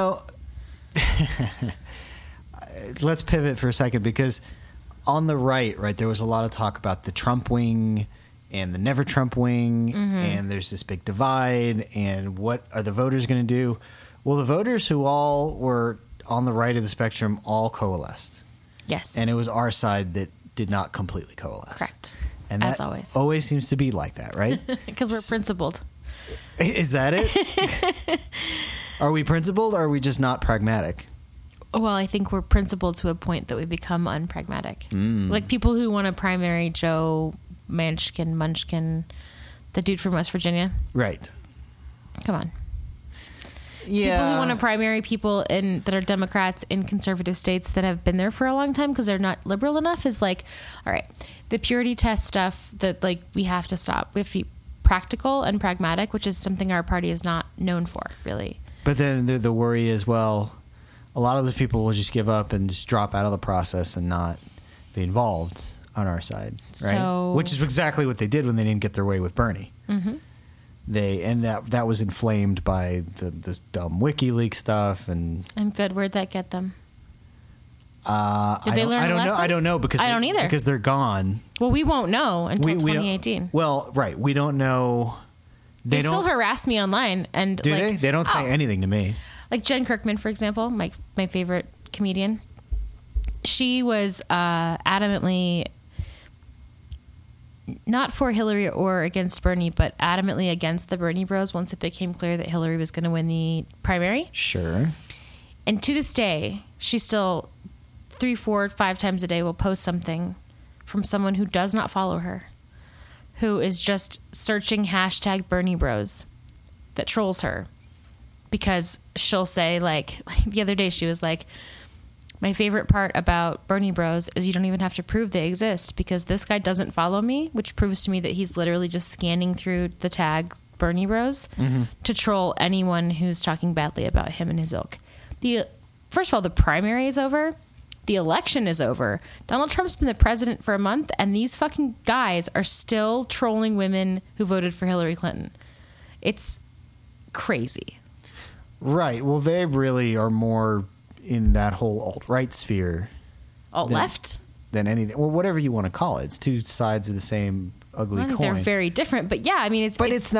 Let's pivot for a second, because on the right, there was a lot of talk about the Trump wing and the never Trump wing, and there's this big divide, and what are the voters going to do? Well, the voters who all were on the right of the spectrum all coalesced. Yes. And it was our side that did not completely coalesce. Correct. And as that always seems to be like that, right? Because we're principled. Is that it? Are we principled, or are we just not pragmatic? Well, I think we're principled to a point that we become unpragmatic. Like people who want to primary Joe Munchkin, the dude from West Virginia. Right. Come on. Yeah. People who want to primary people that are Democrats in conservative states that have been there for a long time because they're not liberal enough is all right, the purity test stuff that we have to stop. We have to be practical and pragmatic, which is something our party is not known for, really. But then the worry is, well, a lot of those people will just give up and just drop out of the process and not be involved on our side, right? Which is exactly what they did when they didn't get their way with Bernie. Mm-hmm. That was inflamed by this dumb WikiLeaks stuff and good. Where'd that get them? Did they learn a lesson? I don't know because I don't either because they're gone. Well, we won't know until 2018. Well, right, we don't know. They still harass me online, and do they? They don't say anything to me. Like Jen Kirkman, for example, my favorite comedian. She was adamantly not for Hillary or against Bernie, but adamantly against the Bernie bros once it became clear that Hillary was going to win the primary. Sure. And to this day, she still 3, 4, 5 times a day will post something from someone who does not follow her, who is just searching hashtag Bernie bros that trolls her. Because she'll say, the other day she was like, My favorite part about Bernie Bros is you don't even have to prove they exist because this guy doesn't follow me, which proves to me that he's literally just scanning through the tags Bernie Bros to troll anyone who's talking badly about him and his ilk. First of all, the primary is over. The election is over. Donald Trump's been the president for a month, and these fucking guys are still trolling women who voted for Hillary Clinton. It's crazy. Right. Well, they really are more in that whole alt-right sphere. Alt-left? Than anything. Well, whatever you want to call it. It's two sides of the same ugly coin. They're very different, but yeah, I mean, it's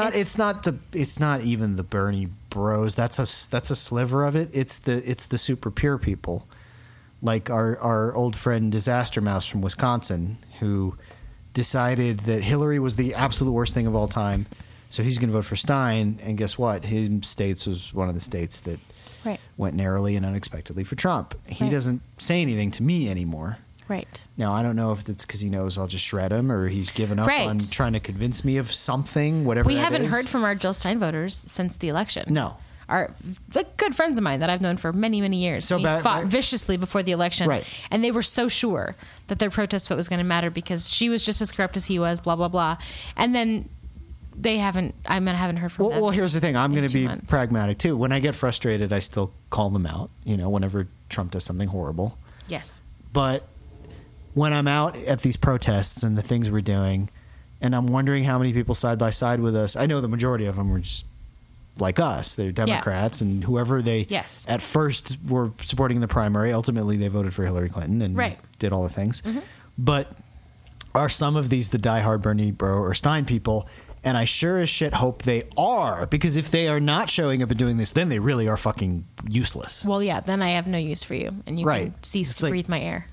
not even the Bernie Bros. That's a sliver of it. It's the super pure people, like our old friend Disaster Mouse from Wisconsin, who decided that Hillary was the absolute worst thing of all time, so he's going to vote for Stein. And guess what? His states was one of the states that went narrowly and unexpectedly for Trump. He doesn't say anything to me anymore. Right. Now, I don't know if it's because he knows I'll just shred him or he's given up on trying to convince me of something, whatever we haven't heard from our Jill Stein voters since the election. No. Are good friends of mine that I've known for many, many years. So fought viciously before the election. Right. And they were so sure that their protest vote was going to matter because she was just as corrupt as he was, blah, blah, blah. And then I haven't heard from them. Well, here's the thing. I'm going to be pragmatic, too. When I get frustrated, I still call them out, whenever Trump does something horrible. Yes. But when I'm out at these protests and the things we're doing, and I'm wondering how many people side by side with us, I know the majority of them were just like us. They're Democrats, and whoever they at first were supporting in the primary, ultimately they voted for Hillary Clinton and did all the things. Mm-hmm. But are some of these the diehard Bernie Bro or Stein people? And I sure as shit hope they are, because if they are not showing up and doing this, then they really are fucking useless. Well, yeah, then I have no use for you, and you can cease to breathe my air.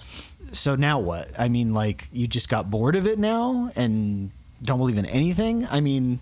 So now what? I mean, like, you just got bored of it now and don't believe in anything? I mean,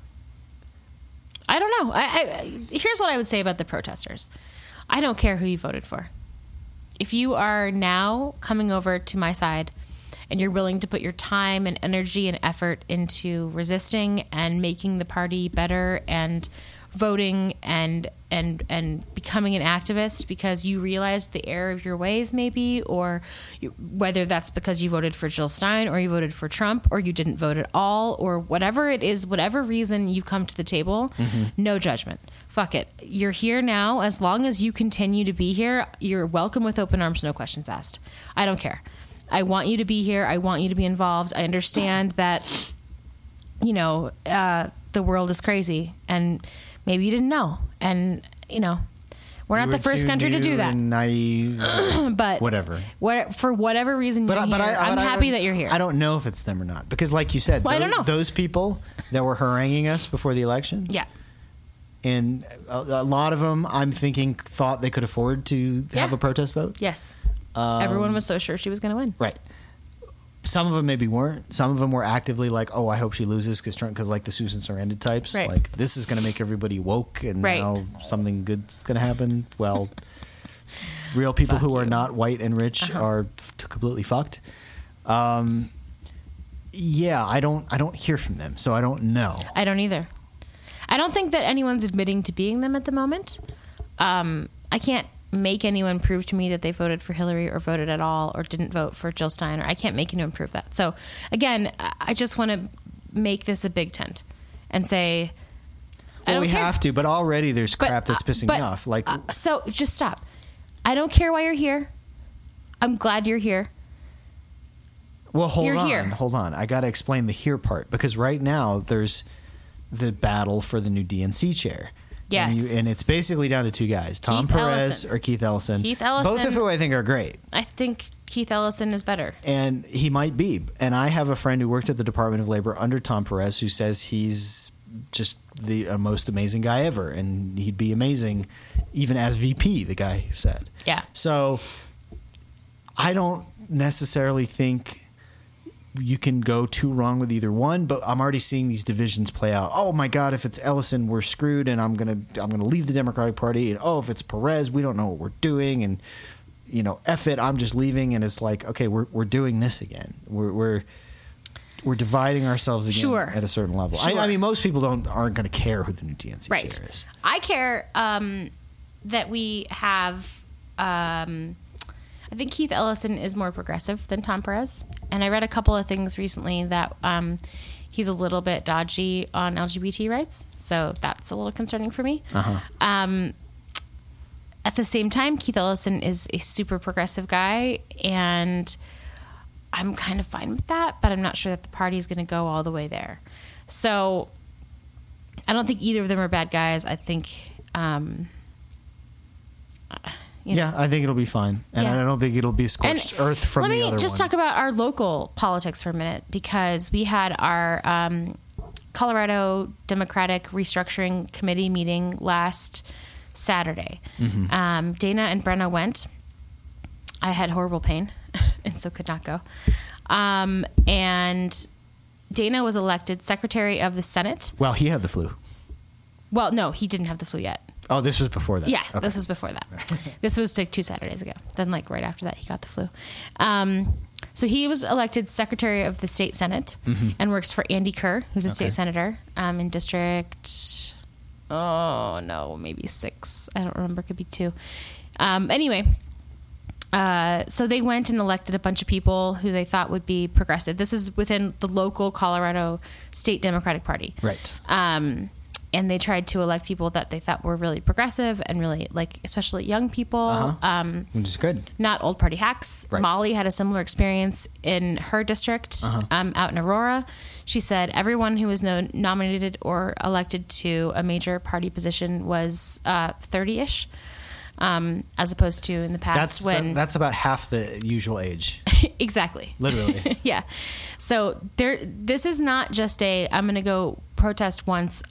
I don't know. Here's what I would say about the protesters. I don't care who you voted for. If you are now coming over to my side and you're willing to put your time and energy and effort into resisting and making the party better and voting and becoming an activist because you realize the error of your ways, maybe, or whether that's because you voted for Jill Stein or you voted for Trump or you didn't vote at all or whatever it is, whatever reason you've come to the table, no judgment. Fuck it. You're here now. As long as you continue to be here, you're welcome with open arms, no questions asked. I don't care. I want you to be here. I want you to be involved. I understand that, the world is crazy and maybe you didn't know. And, we're not the first country to do that. Naive, but whatever. For whatever reason you're here, I'm happy that you're here. I don't know if it's them or not. Because like you said, I don't know. Those people that were haranguing us before the election. Yeah. And a lot of them, I'm thinking, thought they could afford to have a protest vote. Yes. Everyone was so sure she was going to win. Right. Some of them maybe weren't. Some of them were actively like, oh, I hope she loses because like the Susan Sarandon types. Right. Like, this is going to make everybody woke and now something good's going to happen. Well, real people who are not white and rich are completely fucked. Yeah, I don't hear from them, so I don't know. I don't either. I don't think that anyone's admitting to being them at the moment. I can't make anyone prove to me that they voted for Hillary or voted at all or didn't vote for Jill Stein, or I can't make anyone prove that. So again, I just want to make this a big tent and say, well, we have to, but already there's crap that's pissing me off. Like, so just stop. I don't care why you're here. I'm glad you're here. Well, hold on. I got to explain the here part, because right now there's the battle for the new DNC chair. Yes. And it's basically down to two guys, Tom Perez or Keith Ellison. Keith Ellison. Both of who I think are great. I think Keith Ellison is better. And he might be. And I have a friend who worked at the Department of Labor under Tom Perez who says he's just the most amazing guy ever. And he'd be amazing even as VP, the guy said. Yeah. So I don't necessarily think you can go too wrong with either one, but I'm already seeing these divisions play out. Oh my God, if it's Ellison, we're screwed, and I'm gonna leave the Democratic Party. And if it's Perez, we don't know what we're doing, and F it, I'm just leaving. And it's like, okay, we're doing this again. We're dividing ourselves again at a certain level. Sure. I mean, most people aren't going to care who the new DNC chair is. I care that we have I think Keith Ellison is more progressive than Tom Perez. And I read a couple of things recently that he's a little bit dodgy on LGBT rights. So that's a little concerning for me. At the same time, Keith Ellison is a super progressive guy, and I'm kind of fine with that, but I'm not sure that the party is going to go all the way there. So I don't think either of them are bad guys. I think, I think it'll be fine. And I don't think it'll be scorched earth from the other one. Let me just talk about our local politics for a minute, because we had our Colorado Democratic Restructuring Committee meeting last Saturday. Dana and Brenna went. I had horrible pain and so could not go. And Dana was elected Secretary of the Senate. Well, he had the flu. Well, no, he didn't have the flu yet. Oh, this was before that. Yeah, this was before that. This was like 2 Saturdays ago. Then like right after that, he got the flu. So he was elected Secretary of the State Senate and works for Andy Kerr, who's a state senator in District... Oh, no, maybe 6. I don't remember. It could be 2. Anyway, so they went and elected a bunch of people who they thought would be progressive. This is within the local Colorado State Democratic Party. Right. And they tried to elect people that they thought were really progressive and really, like, especially young people. Which is good. Not old party hacks. Right. Molly had a similar experience in her district out in Aurora. She said everyone who was nominated or elected to a major party position was 30-ish, as opposed to in the past that's about half the usual age. Exactly. Literally. Yeah. So this is not just I'm going to go protest once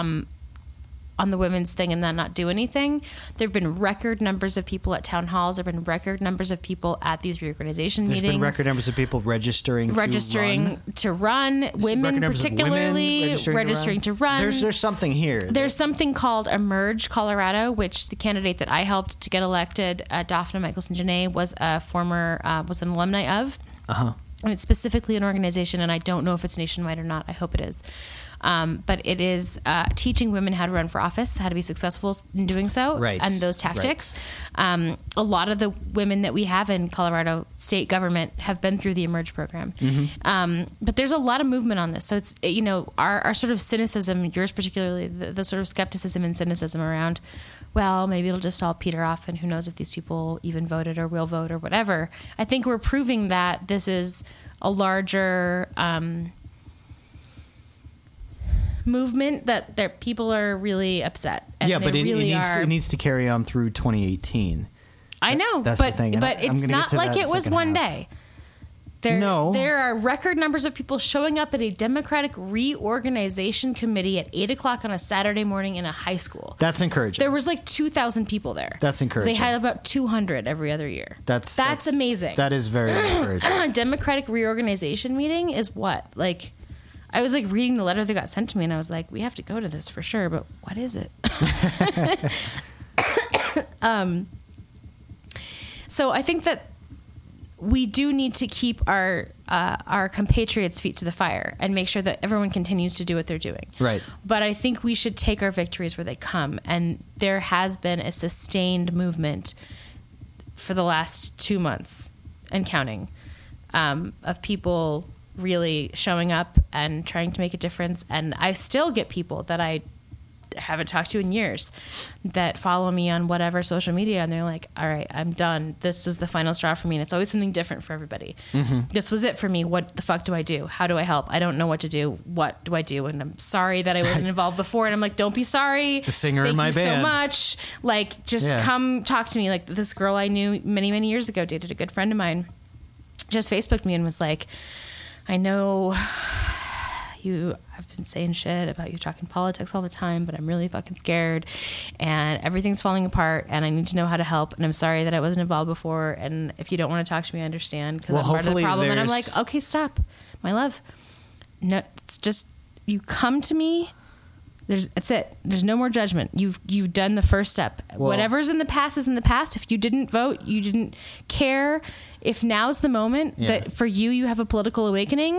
on the women's thing and then not do anything. There have been record numbers of people at town halls. There have been record numbers of people at these reorganization meetings. There's been record numbers of people registering to run. Women particularly registering to run. There's something here. There's something called Emerge Colorado, which the candidate that I helped to get elected, Daphne Michelson-Janae, was an alumni of. And it's specifically an organization, and I don't know if it's nationwide or not. I hope it is. But it is teaching women how to run for office, how to be successful in doing so, and those tactics. Right. A lot of the women that we have in Colorado state government have been through the Emerge program. But there's a lot of movement on this. So it's, our sort of cynicism, yours particularly, the sort of skepticism and cynicism around, well, maybe it'll just all peter off, and who knows if these people even voted or will vote or whatever. I think we're proving that this is a larger... movement that people are really upset. And but it needs to carry on through 2018. I know, that's the thing. But it's not like it was one day. There are record numbers of people showing up at a Democratic reorganization committee at 8:00 on a Saturday morning in a high school. That's encouraging. There was like 2,000 people there. That's encouraging. They had about 200 every other year. That's amazing. That is very encouraging. A Democratic reorganization meeting is what? Like, I was like reading the letter that got sent to me, and I was like, we have to go to this for sure, but what is it? So I think that we do need to keep our compatriots' feet to the fire and make sure that everyone continues to do what they're doing. Right. But I think we should take our victories where they come, and there has been a sustained movement for the last 2 months and counting of people really showing up and trying to make a difference. And I still get people that I haven't talked to in years that follow me on whatever social media, and they're like, all right, I'm done. This was the final straw for me. And it's always something different for everybody. This was it for me. What the fuck do I do? How do I help? I don't know what to do. What do I do? And I'm sorry that I wasn't involved before. And I'm like, don't be sorry. The singer in my band. Thank you so much. Like, just come talk to me. Like, this girl I knew many, many years ago, dated a good friend of mine, just Facebooked me and was like, I know I've been saying shit about you talking politics all the time, but I'm really fucking scared and everything's falling apart and I need to know how to help. And I'm sorry that I wasn't involved before. And if you don't want to talk to me, I understand, because I'm part of the problem. And I'm like, okay, stop, my love. No, it's just, you come to me. That's it. There's no more judgment. You've done the first step. Well, whatever's in the past is in the past. If you didn't vote, you didn't care. If now's the moment that for you have a political awakening,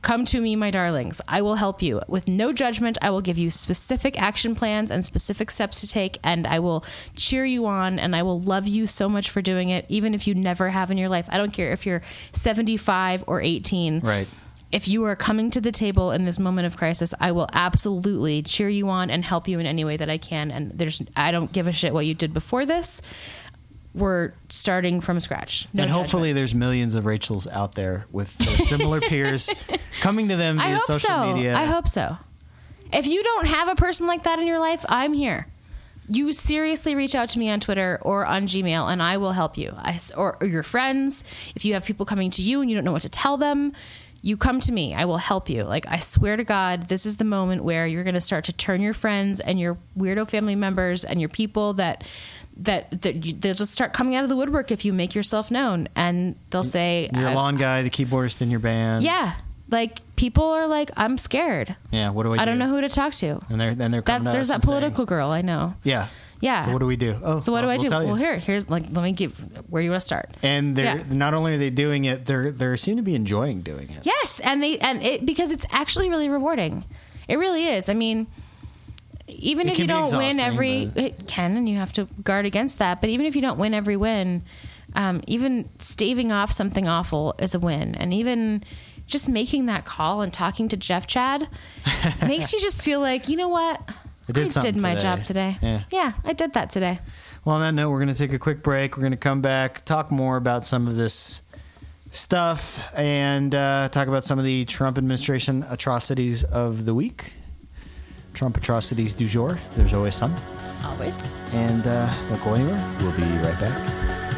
come to me, my darlings. I will help you with no judgment. I will give you specific action plans and specific steps to take, and I will cheer you on, and I will love you so much for doing it, even if you never have in your life. I don't care if you're 75 or 18. Right. If you are coming to the table in this moment of crisis, I will absolutely cheer you on and help you in any way that I can. And I don't give a shit what you did before this. We're starting from scratch. No and hopefully judgment. there's millions of Rachels out there with their similar peers coming to them via social media. I hope so. If you don't have a person like that in your life, I'm here. You seriously reach out to me on Twitter or on Gmail, and I will help you. Or your friends. If you have people coming to you and you don't know what to tell them, you come to me. I will help you. Like, I swear to God, this is the moment where you're going to start to turn your friends and your weirdo family members and your people that they'll just start coming out of the woodwork if you make yourself known, and they'll say, you're a lawn guy, the keyboardist in your band. Yeah. Like, people are like, I'm scared. Yeah. What do I do? I don't know who to talk to. And they're coming to us there's that and political saying, girl I know. Yeah. Yeah. So what do we do? Oh, so what do I do? Tell you. Well, here's like, let me give, where do you want to start? And they're not only are they doing it, they seem to be enjoying doing it. Yes, because it's actually really rewarding. It really is. I mean, even if you don't win it can, and you have to guard against that. But even if you don't win every win, even staving off something awful is a win. And even just making that call and talking to Jeff Chad makes you just feel like, you know what? I did my job today. Yeah, I did that today. Well, on that note, we're going to take a quick break. We're going to come back, talk more about some of this stuff, and talk about some of the Trump administration atrocities of the week. Trump atrocities du jour. There's always some. Always. And don't go anywhere. We'll be right back.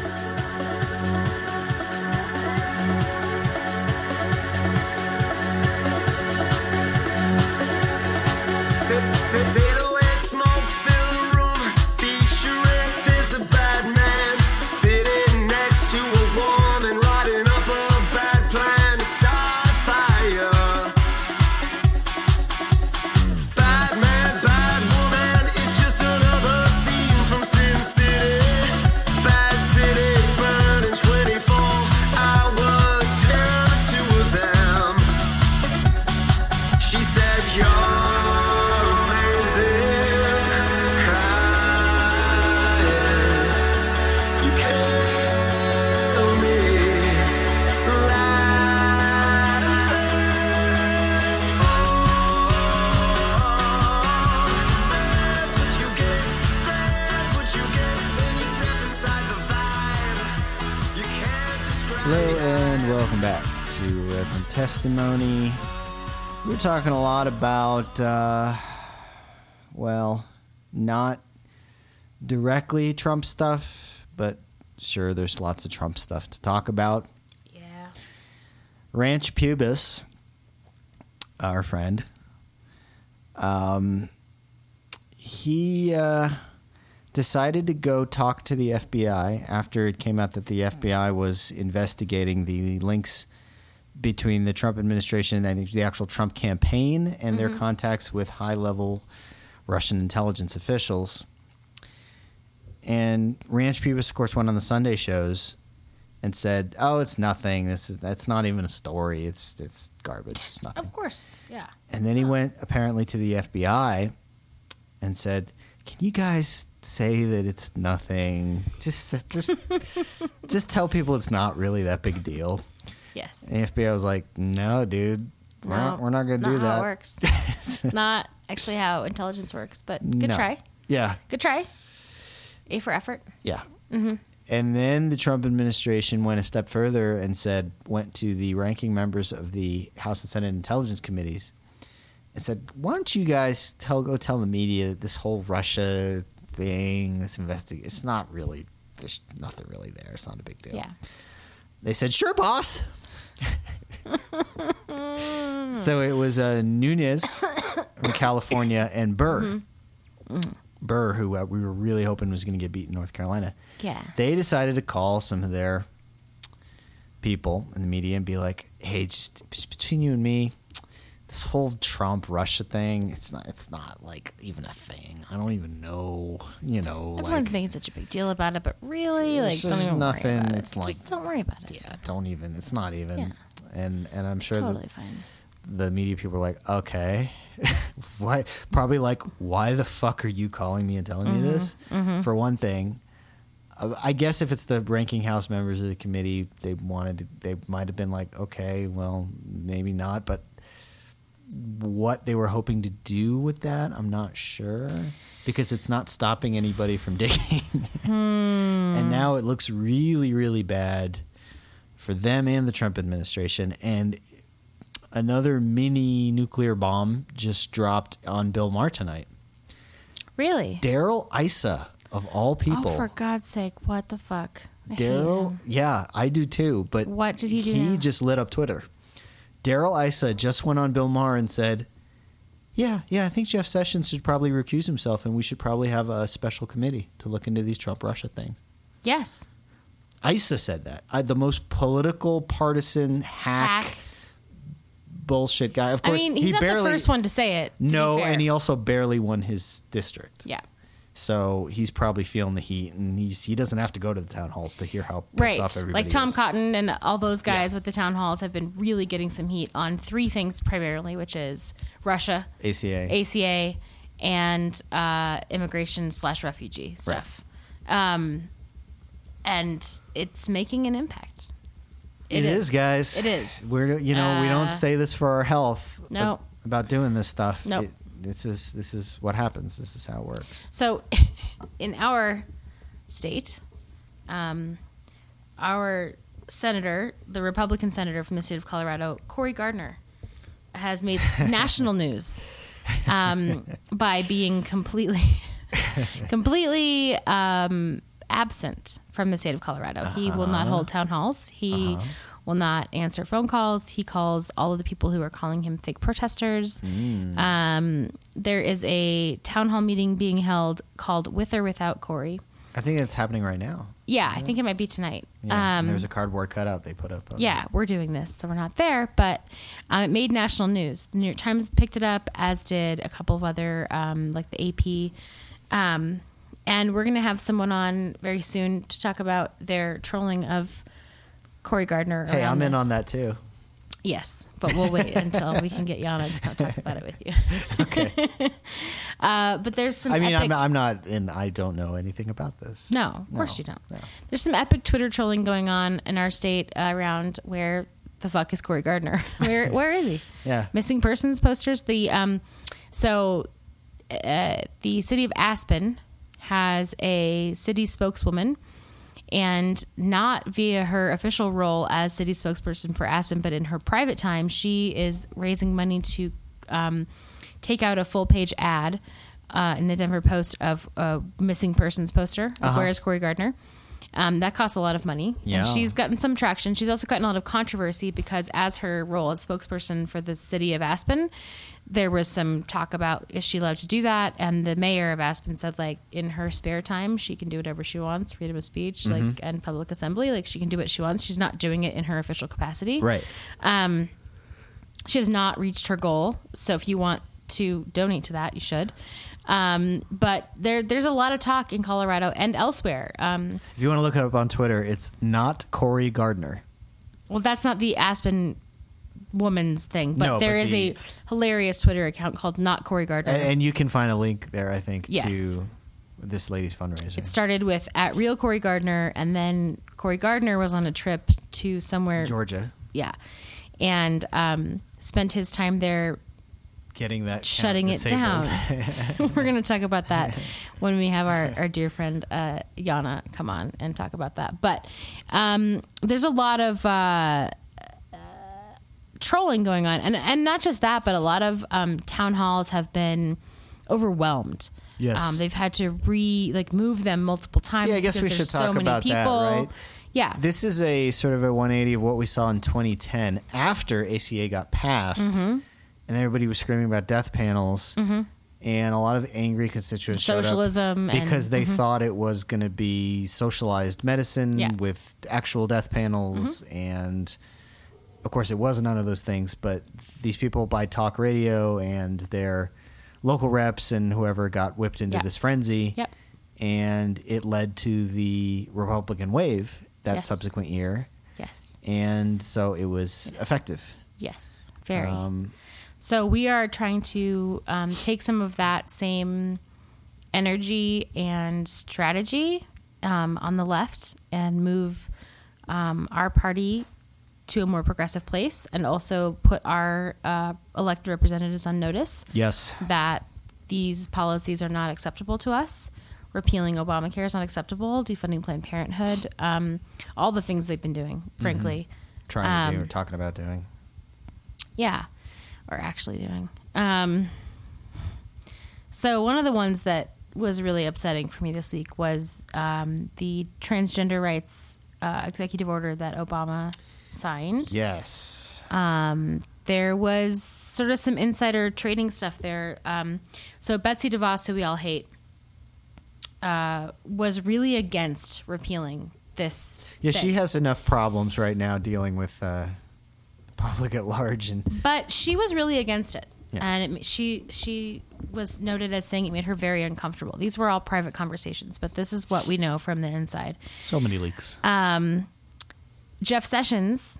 Testimony. We're talking a lot about, not directly Trump stuff, but sure, there's lots of Trump stuff to talk about. Yeah. Ranch Pubis, our friend, he decided to go talk to the FBI after it came out that the FBI was investigating the links between the Trump administration and I think the actual Trump campaign and their contacts with high-level Russian intelligence officials. And Ranch Pubis, of course, went on the Sunday shows and said, "Oh, it's nothing. That's not even a story. It's garbage. It's nothing." Of course, yeah. And then he went apparently to the FBI and said, "Can you guys say that it's nothing? Just tell people it's not really that big a deal." Yes. And the FBI was like, "No, dude, we're not going to do that." Not how it works. Not actually how intelligence works, but good try. Yeah. Good try. A for effort. Yeah. Mm-hmm. And then the Trump administration went a step further and went to the ranking members of the House and Senate Intelligence Committees and said, "Why don't you guys go tell the media that this whole Russia thing, this investigation, it's not really, there's nothing really there. It's not a big deal." Yeah. They said, "Sure, boss." So it was Nunes from California and Burr. Mm-hmm. Mm-hmm. Burr, who we were really hoping was going to get beat in North Carolina. Yeah. They decided to call some of their people in the media and be like, "Hey, just between you and me, this whole Trump-Russia thing, it's not like even a thing. I don't even know, Everyone's making such a big deal about it, but really, like, don't even worry about it. It's like, just don't worry about it. Yeah, don't even. It's not even. Yeah. And I'm sure totally fine. the media people were like, okay, why? Probably like, why the fuck are you calling me and telling me this? For one thing, I guess if it's the ranking House members of the committee, they might have been like, okay, well, maybe not. But what they were hoping to do with that, I'm not sure, because it's not stopping anybody from digging. And now it looks really, really bad for them and the Trump administration. And another mini nuclear bomb just dropped on Bill Maher tonight. Really? Darrell Issa, of all people. Oh, for God's sake, what the fuck? Darrell, yeah, I do too. But what did he do? He now? just lit up Twitter. Darrell Issa just went on Bill Maher and said, yeah, I think Jeff Sessions should probably recuse himself, and we should probably have a special committee to look into these Trump-Russia things. Yes. Issa said that. The most political, partisan hack bullshit guy. Of course, I mean, he's not the first one to say it. No, and he also barely won his district. Yeah. So he's probably feeling the heat, and he doesn't have to go to the town halls to hear how pissed off everybody Like Tom is. Cotton and all those guys with the town halls have been really getting some heat on three things primarily, which is Russia, ACA, and immigration/refugee stuff. Right. And it's making an impact. It is, guys. It is. We don't say this for our health. No. About doing this stuff. Nope. This is what happens. This is how it works. So, in our state, our senator, the Republican senator from the state of Colorado, Cory Gardner, has made national news by being completely absent from the state of Colorado. He will not hold town halls. He will not answer phone calls. He calls all of the people who are calling him fake protesters. There is a town hall meeting being held called With or Without Cory. I think it's happening right now. Yeah, I think it might be tonight. Yeah, and there's a cardboard cutout they put up. We're doing this, so we're not there, but it made national news. The New York Times picked it up, as did a couple of other, like the AP. And we're going to have someone on very soon to talk about their trolling of Cory Gardner. Hey, I'm in on that too. Yes, but we'll wait until we can get Yana to come talk about it with you. Okay. But there's some. I mean, I'm not, and I don't know anything about this. No, of course you don't. No. There's some epic Twitter trolling going on in our state around where the fuck is Cory Gardner? Where is he? Yeah. Missing persons posters. The city of Aspen has a city spokeswoman. And not via her official role as city spokesperson for Aspen, but in her private time, she is raising money to take out a full-page ad in the Denver Post of a missing persons poster of where is Cory Gardner. That costs a lot of money. Yeah. And she's gotten some traction. She's also gotten a lot of controversy because as her role as spokesperson for the city of Aspen, there was some talk about, is she allowed to do that? And the mayor of Aspen said, like, in her spare time, she can do whatever she wants, freedom of speech, like, and public assembly. Like, she can do what she wants. She's not doing it in her official capacity. Right. She has not reached her goal. So if you want to donate to that, you should. But there's a lot of talk in Colorado and elsewhere. If you want to look it up on Twitter, it's not Cory Gardner. Well, that's not the Aspen woman's thing, but there is a hilarious Twitter account called Not Cory Gardner. And you can find a link there, I think, Yes. to this lady's fundraiser. It started with @real Cory Gardner, and then Cory Gardner was on a trip to somewhere, Georgia. Yeah, and spent his time there Getting that shutting it down. We're going to talk about that when we have our dear friend Yana come on and talk about that. But there's a lot of trolling going on, and not just that, but a lot of town halls have been overwhelmed. Yes. They've had to move them multiple times. Yeah, I guess we should talk about that, right? Yeah. This is a sort of a 180 of what we saw in 2010 after ACA got passed, and everybody was screaming about death panels, and a lot of angry constituents Socialism showed up because they thought it was going to be socialized medicine with actual death panels, and of course it was none of those things, but these people by talk radio and their local reps and whoever got whipped into this frenzy, and it led to the Republican wave that subsequent year. Yes. And so it was effective. Yes. Very. So we are trying to take some of that same energy and strategy on the left and move our party to a more progressive place, and also put our elected representatives on notice. Yes. That these policies are not acceptable to us. Repealing Obamacare is not acceptable. Defunding Planned Parenthood. All the things they've been doing, frankly. Trying to do or talking about doing. Yeah. Or actually doing. So one of the ones that was really upsetting for me this week was the transgender rights executive order that Obama signed. Yes. There was sort of some insider trading stuff there. So Betsy DeVos, who we all hate, was really against repealing this. Yeah, thing. she has enough problems right now dealing with the public at large, but she was really against it. Yeah. And she was noted as saying it made her very uncomfortable. These were all private conversations, but this is what we know from the inside. So many leaks. Jeff Sessions,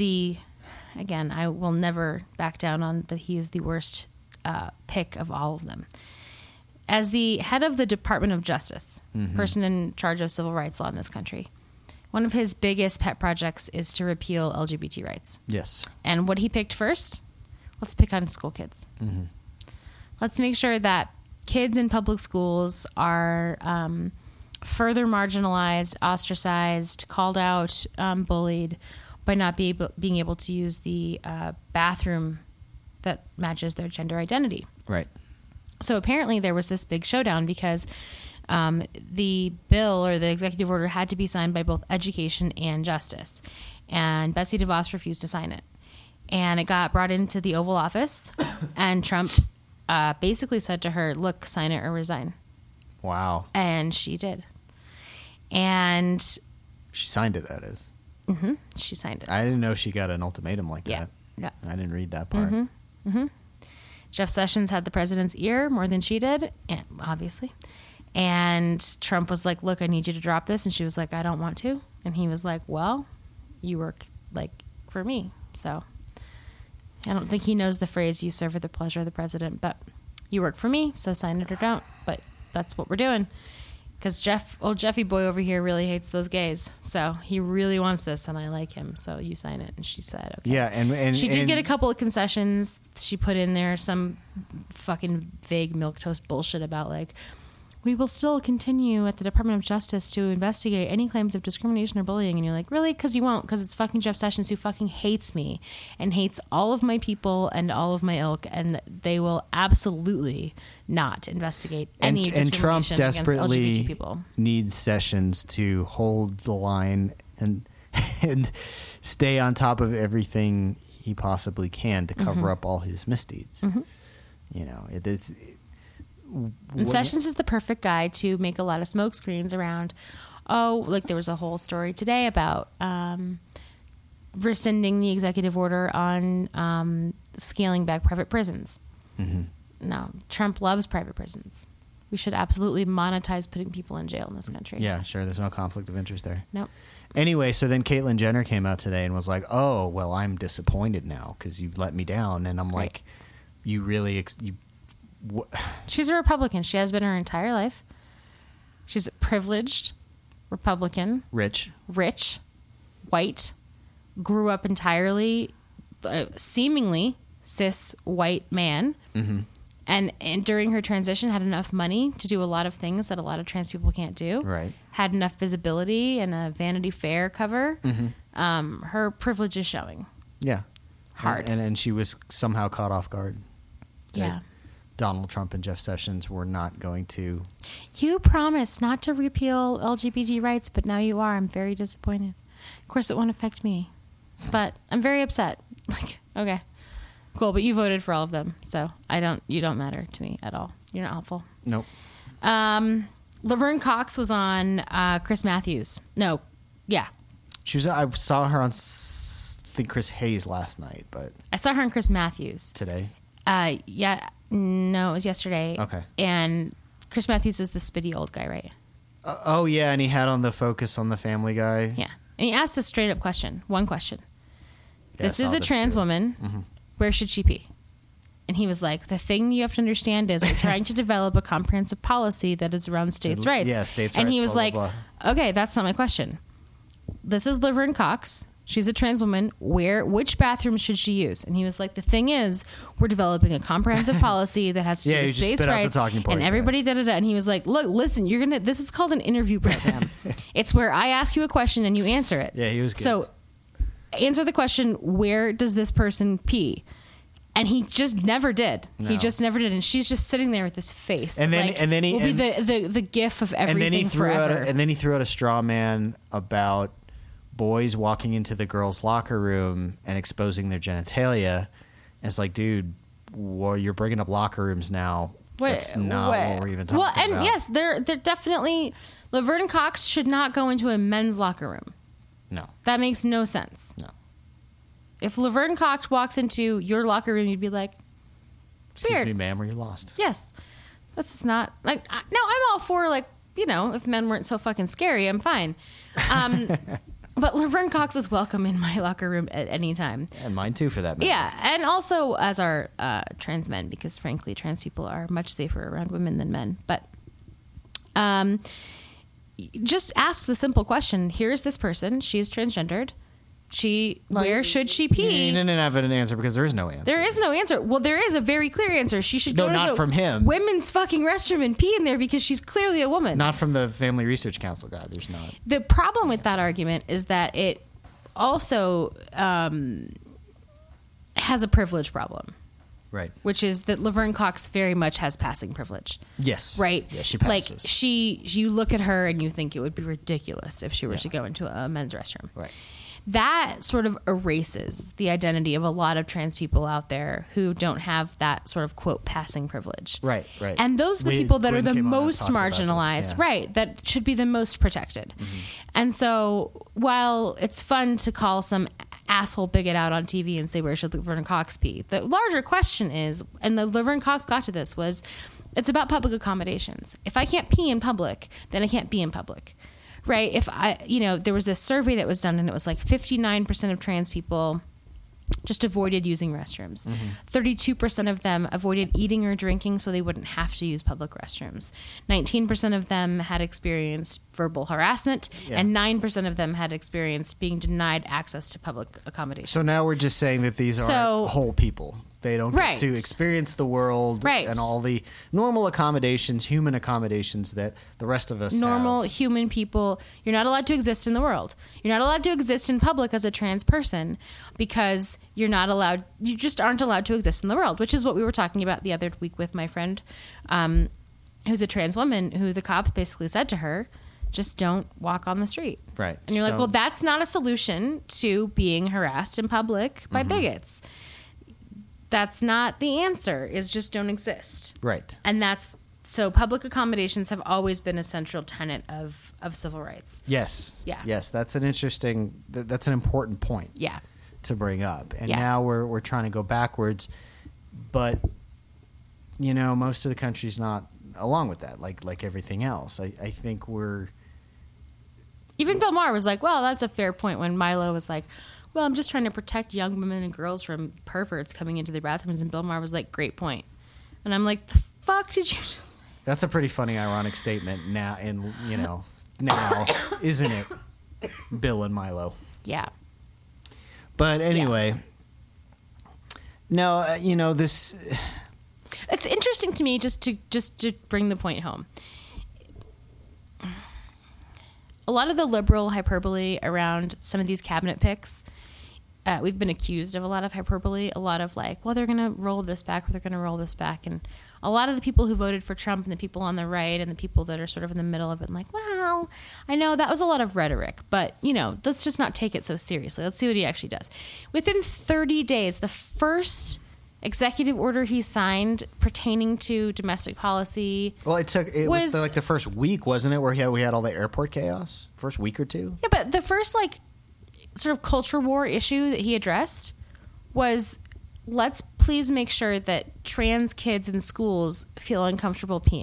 again, I will never back down on that he is the worst pick of all of them. As the head of the Department of Justice, person in charge of civil rights law in this country, one of his biggest pet projects is to repeal LGBT rights. Yes. And what he picked first, let's pick on school kids. Mm-hmm. Let's make sure that kids in public schools are further marginalized, ostracized, called out, bullied by not being able to use the bathroom that matches their gender identity. Right. So apparently there was this big showdown because the bill or the executive order had to be signed by both Education and Justice. And Betsy DeVos refused to sign it. And it got brought into the Oval Office, and Trump basically said to her, look, sign it or resign. Wow. And she did. And she signed it, that is. Mm-hmm, she signed it. I didn't know she got an ultimatum like that. Yeah. I didn't read that part. Jeff Sessions had the president's ear more than she did, obviously. And Trump was like, look, I need you to drop this. And she was like, I don't want to. And he was like, well, you work for me. So I don't think he knows the phrase, you serve at the pleasure of the president, but you work for me, so sign it or don't. But that's what we're doing. Because old Jeffy boy over here really hates those gays. So he really wants this, and I like him. So you sign it. And she said, okay. Yeah, and she did get a couple of concessions. She put in there some fucking vague milquetoast bullshit about we will still continue at the Department of Justice to investigate any claims of discrimination or bullying. And you're like, really? Because you won't. Because it's fucking Jeff Sessions who fucking hates me and hates all of my people and all of my ilk. And they will absolutely not investigate any discrimination Trump against desperately LGBT people. Needs Sessions to hold the line and stay on top of everything he possibly can to cover up all his misdeeds. You know, and Sessions is the perfect guy to make a lot of smoke screens around. There was a whole story today about rescinding the executive order on scaling back private prisons. No, Trump loves private prisons. We should absolutely monetize putting people in jail in this country. Yeah, sure. There's no conflict of interest there. Nope. Anyway, so then Caitlyn Jenner came out today and was like, oh, well, I'm disappointed now because you let me down. And I'm like, you really... She's a Republican. She has been her entire life. She's a privileged Republican. Rich, white, grew up entirely, seemingly cis white man. And during her transition had enough money to do a lot of things that a lot of trans people can't do. Right. Had enough visibility and a Vanity Fair cover. Her privilege is showing. Yeah. Hard. And she was somehow caught off guard. Yeah. Donald Trump and Jeff Sessions were not going to... You promised not to repeal LGBT rights, but now you are. I'm very disappointed. Of course, it won't affect me, but I'm very upset. Okay, cool, but you voted for all of them, so you don't matter to me at all. You're not helpful. Nope. Laverne Cox was on Chris Matthews. No, yeah. I saw her on, I think, Chris Hayes last night, but... I saw her on Chris Matthews. Today? Yeah. No, it was yesterday. Okay. And Chris Matthews is the spitty old guy, right? Oh, yeah, and he had on the Focus on the Family Guy. Yeah. And he asked a straight-up question. One question. Yeah, This is a trans woman. where should she pee? And he was like, the thing you have to understand is we're trying to develop a comprehensive policy that is around states' rights. Yeah, states' and rights. he was blah, like, blah, okay, that's not my question. This is Laverne Cox. She's a trans woman. Which bathroom should she use? And he was like, the thing is, we're developing a comprehensive policy that has to do Yeah, with you just states' spit out the rights. talking point, And everybody da-da-da. And he was like, look, listen, this is called an interview program. It's where I ask you a question and you answer it. Yeah, he was good. So answer the question, where does this person pee? And he just never did. No. He just never did. And she's just sitting there with this face. And then- like, and then he- will be the gif of everything and then he threw forever. out a straw man about boys walking into the girls' locker room and exposing their genitalia. And it's like, dude, well, you're bringing up locker rooms now. That's not what we're even talking about. Well, and yes, they're definitely Laverne Cox should not go into a men's locker room. No. That makes no sense. No. If Laverne Cox walks into your locker room, you'd be like, Excuse weird. me, ma'am, were you lost? Yes. That's just not like no, I'm all for like, you know, if men weren't so fucking scary, I'm fine. But Laverne Cox is welcome in my locker room at any time. And mine too, for that matter. Yeah, and also as are trans men, because frankly, trans people are much safer around women than men. But just ask the simple question: here's this person. She's transgendered. Where should she pee? You didn't have an answer because there is no answer. There is no answer. Well, there is a very clear answer. She should No, go to not the from him. women's fucking restroom and pee in there because she's clearly a woman. Not from the Family Research Council guy. There's not. The problem with that argument is that it also has a privilege problem, Right. which is that Laverne Cox very much has passing privilege. Yes. Right? Yeah, she Like passes. you look at her and you think it would be ridiculous if she were to go into a men's restroom. Right. That sort of erases the identity of a lot of trans people out there who don't have that sort of quote passing privilege. Right, right. And those are the We- people that Gwen are the came on and most talked about this, marginalized, yeah. right? That should be the most protected. And so while it's fun to call some asshole bigot out on TV and say, where should Laverne Cox pee? The larger question is, and the Laverne Cox got to this, was it's about public accommodations. If I can't pee in public, then I can't be in public. Right. If there was this survey that was done and it was like 59% of trans people just avoided using restrooms. 32% of them avoided eating or drinking so they wouldn't have to use public restrooms. 19% of them had experienced verbal harassment, and 9% of them had experienced being denied access to public accommodations. So now we're just saying that these are whole people. They don't get Right. to experience the world Right. and all the normal accommodations, human accommodations that the rest of us Normal have. human people, you're not allowed to exist in the world. You're not allowed to exist in public as a trans person because you just aren't allowed to exist in the world, which is what we were talking about the other week with my friend who's a trans woman, who the cops basically said to her, just don't walk on the street. Right. And you're like, well, that's not a solution to being harassed in public by bigots. That's not the answer, is just don't exist. Right. And so public accommodations have always been a central tenet of civil rights. Yes. Yeah. Yes, that's an important point Yeah. to bring up. And Yeah. now we're trying to go backwards, but most of the country's not along with that, like everything else. I think Even Bill Maher was like, well, that's a fair point, when Milo was like, well, I'm just trying to protect young women and girls from perverts coming into their bathrooms. And Bill Maher was like, great point. And I'm like, the fuck did you just say? that's a pretty funny, ironic statement now, and now, isn't it, Bill and Milo? Yeah. But anyway, no, this. It's interesting to me just to bring the point home. A lot of the liberal hyperbole around some of these cabinet picks, we've been accused of a lot of hyperbole, a lot of like, well, they're going to roll this back or they're going to roll this back. And a lot of the people who voted for Trump and the people on the right and the people that are sort of in the middle have been like, well, I know that was a lot of rhetoric, but, let's just not take it so seriously. Let's see what he actually does. Within 30 days, the first executive order he signed pertaining to domestic policy. Well, it was like the first week, wasn't it, where we had all the airport chaos? First week or two? Yeah, but the first sort of culture war issue that he addressed was, let's please make sure that trans kids in schools feel uncomfortable peeing.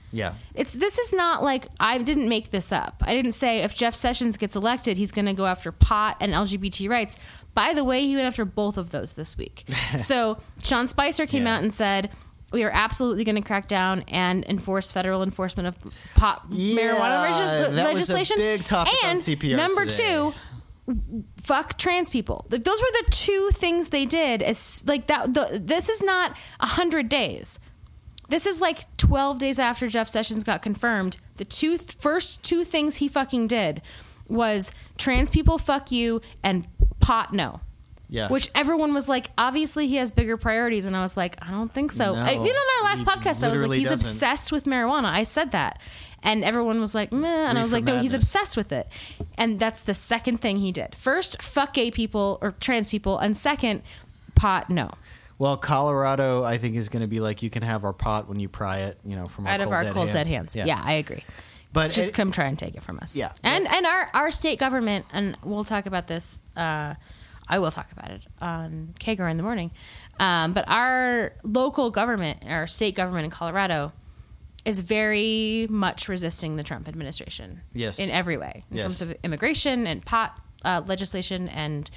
Yeah. This is not like, I didn't make this up. I didn't say if Jeff Sessions gets elected, he's going to go after pot and LGBT rights. By the way, he went after both of those this week. So Sean Spicer came out and said, we are absolutely going to crack down and enforce federal enforcement of marijuana legislation. Was a big topic on CPR number today. 2, fuck trans people. Like, those were the 2 things they did. As like that. This is not 100 days. This is like 12 days after Jeff Sessions got confirmed. The first two things he fucking did was trans people fuck you and pot no. Yeah. Which everyone was like, obviously he has bigger priorities. And I was like, I don't think so. No, Even on our last podcast, I was like, he's doesn't. obsessed with marijuana. I said that. And everyone was like, meh. And I was like, no, he's obsessed with it. And that's the second thing he did. First, fuck gay people or trans people. And second, pot no. Well, Colorado, I think, is going to be like, you can have our pot when you pry it, from out of our cold dead hands. Yeah, I agree. But just come try and take it from us. Yeah. And our state government, and we'll talk about this, I will talk about it on Kager in the morning. But our local government, our state government in Colorado, is very much resisting the Trump administration. Yes. In every way. In terms of immigration and pot legislation and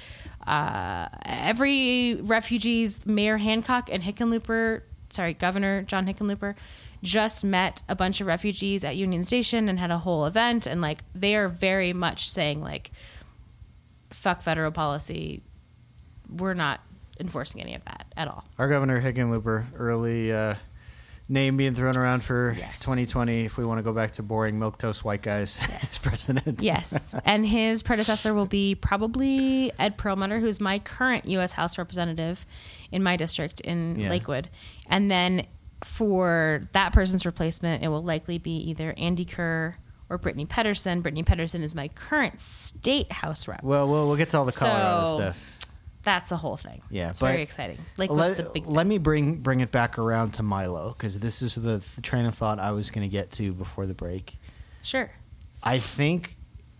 every refugees, Mayor Hancock and Governor John Hickenlooper just met a bunch of refugees at Union Station and had a whole event. And like, they are very much saying like, fuck federal policy. We're not enforcing any of that at all. Our Governor Hickenlooper, early name being thrown around for 2020 if we want to go back to boring milquetoast white guys as president. Yes. And his predecessor will be probably Ed Perlmutter, who's my current U.S. House representative in my district in Lakewood. And then for that person's replacement, it will likely be either Andy Kerr or Brittany Pedersen. Brittany Pedersen is my current state House rep. Well, we'll get to all the Colorado stuff. That's a whole thing. Yeah, it's very exciting. Lakewood's a big thing. Let me bring it back around to Milo, because this is the train of thought I was going to get to before the break. Sure. I think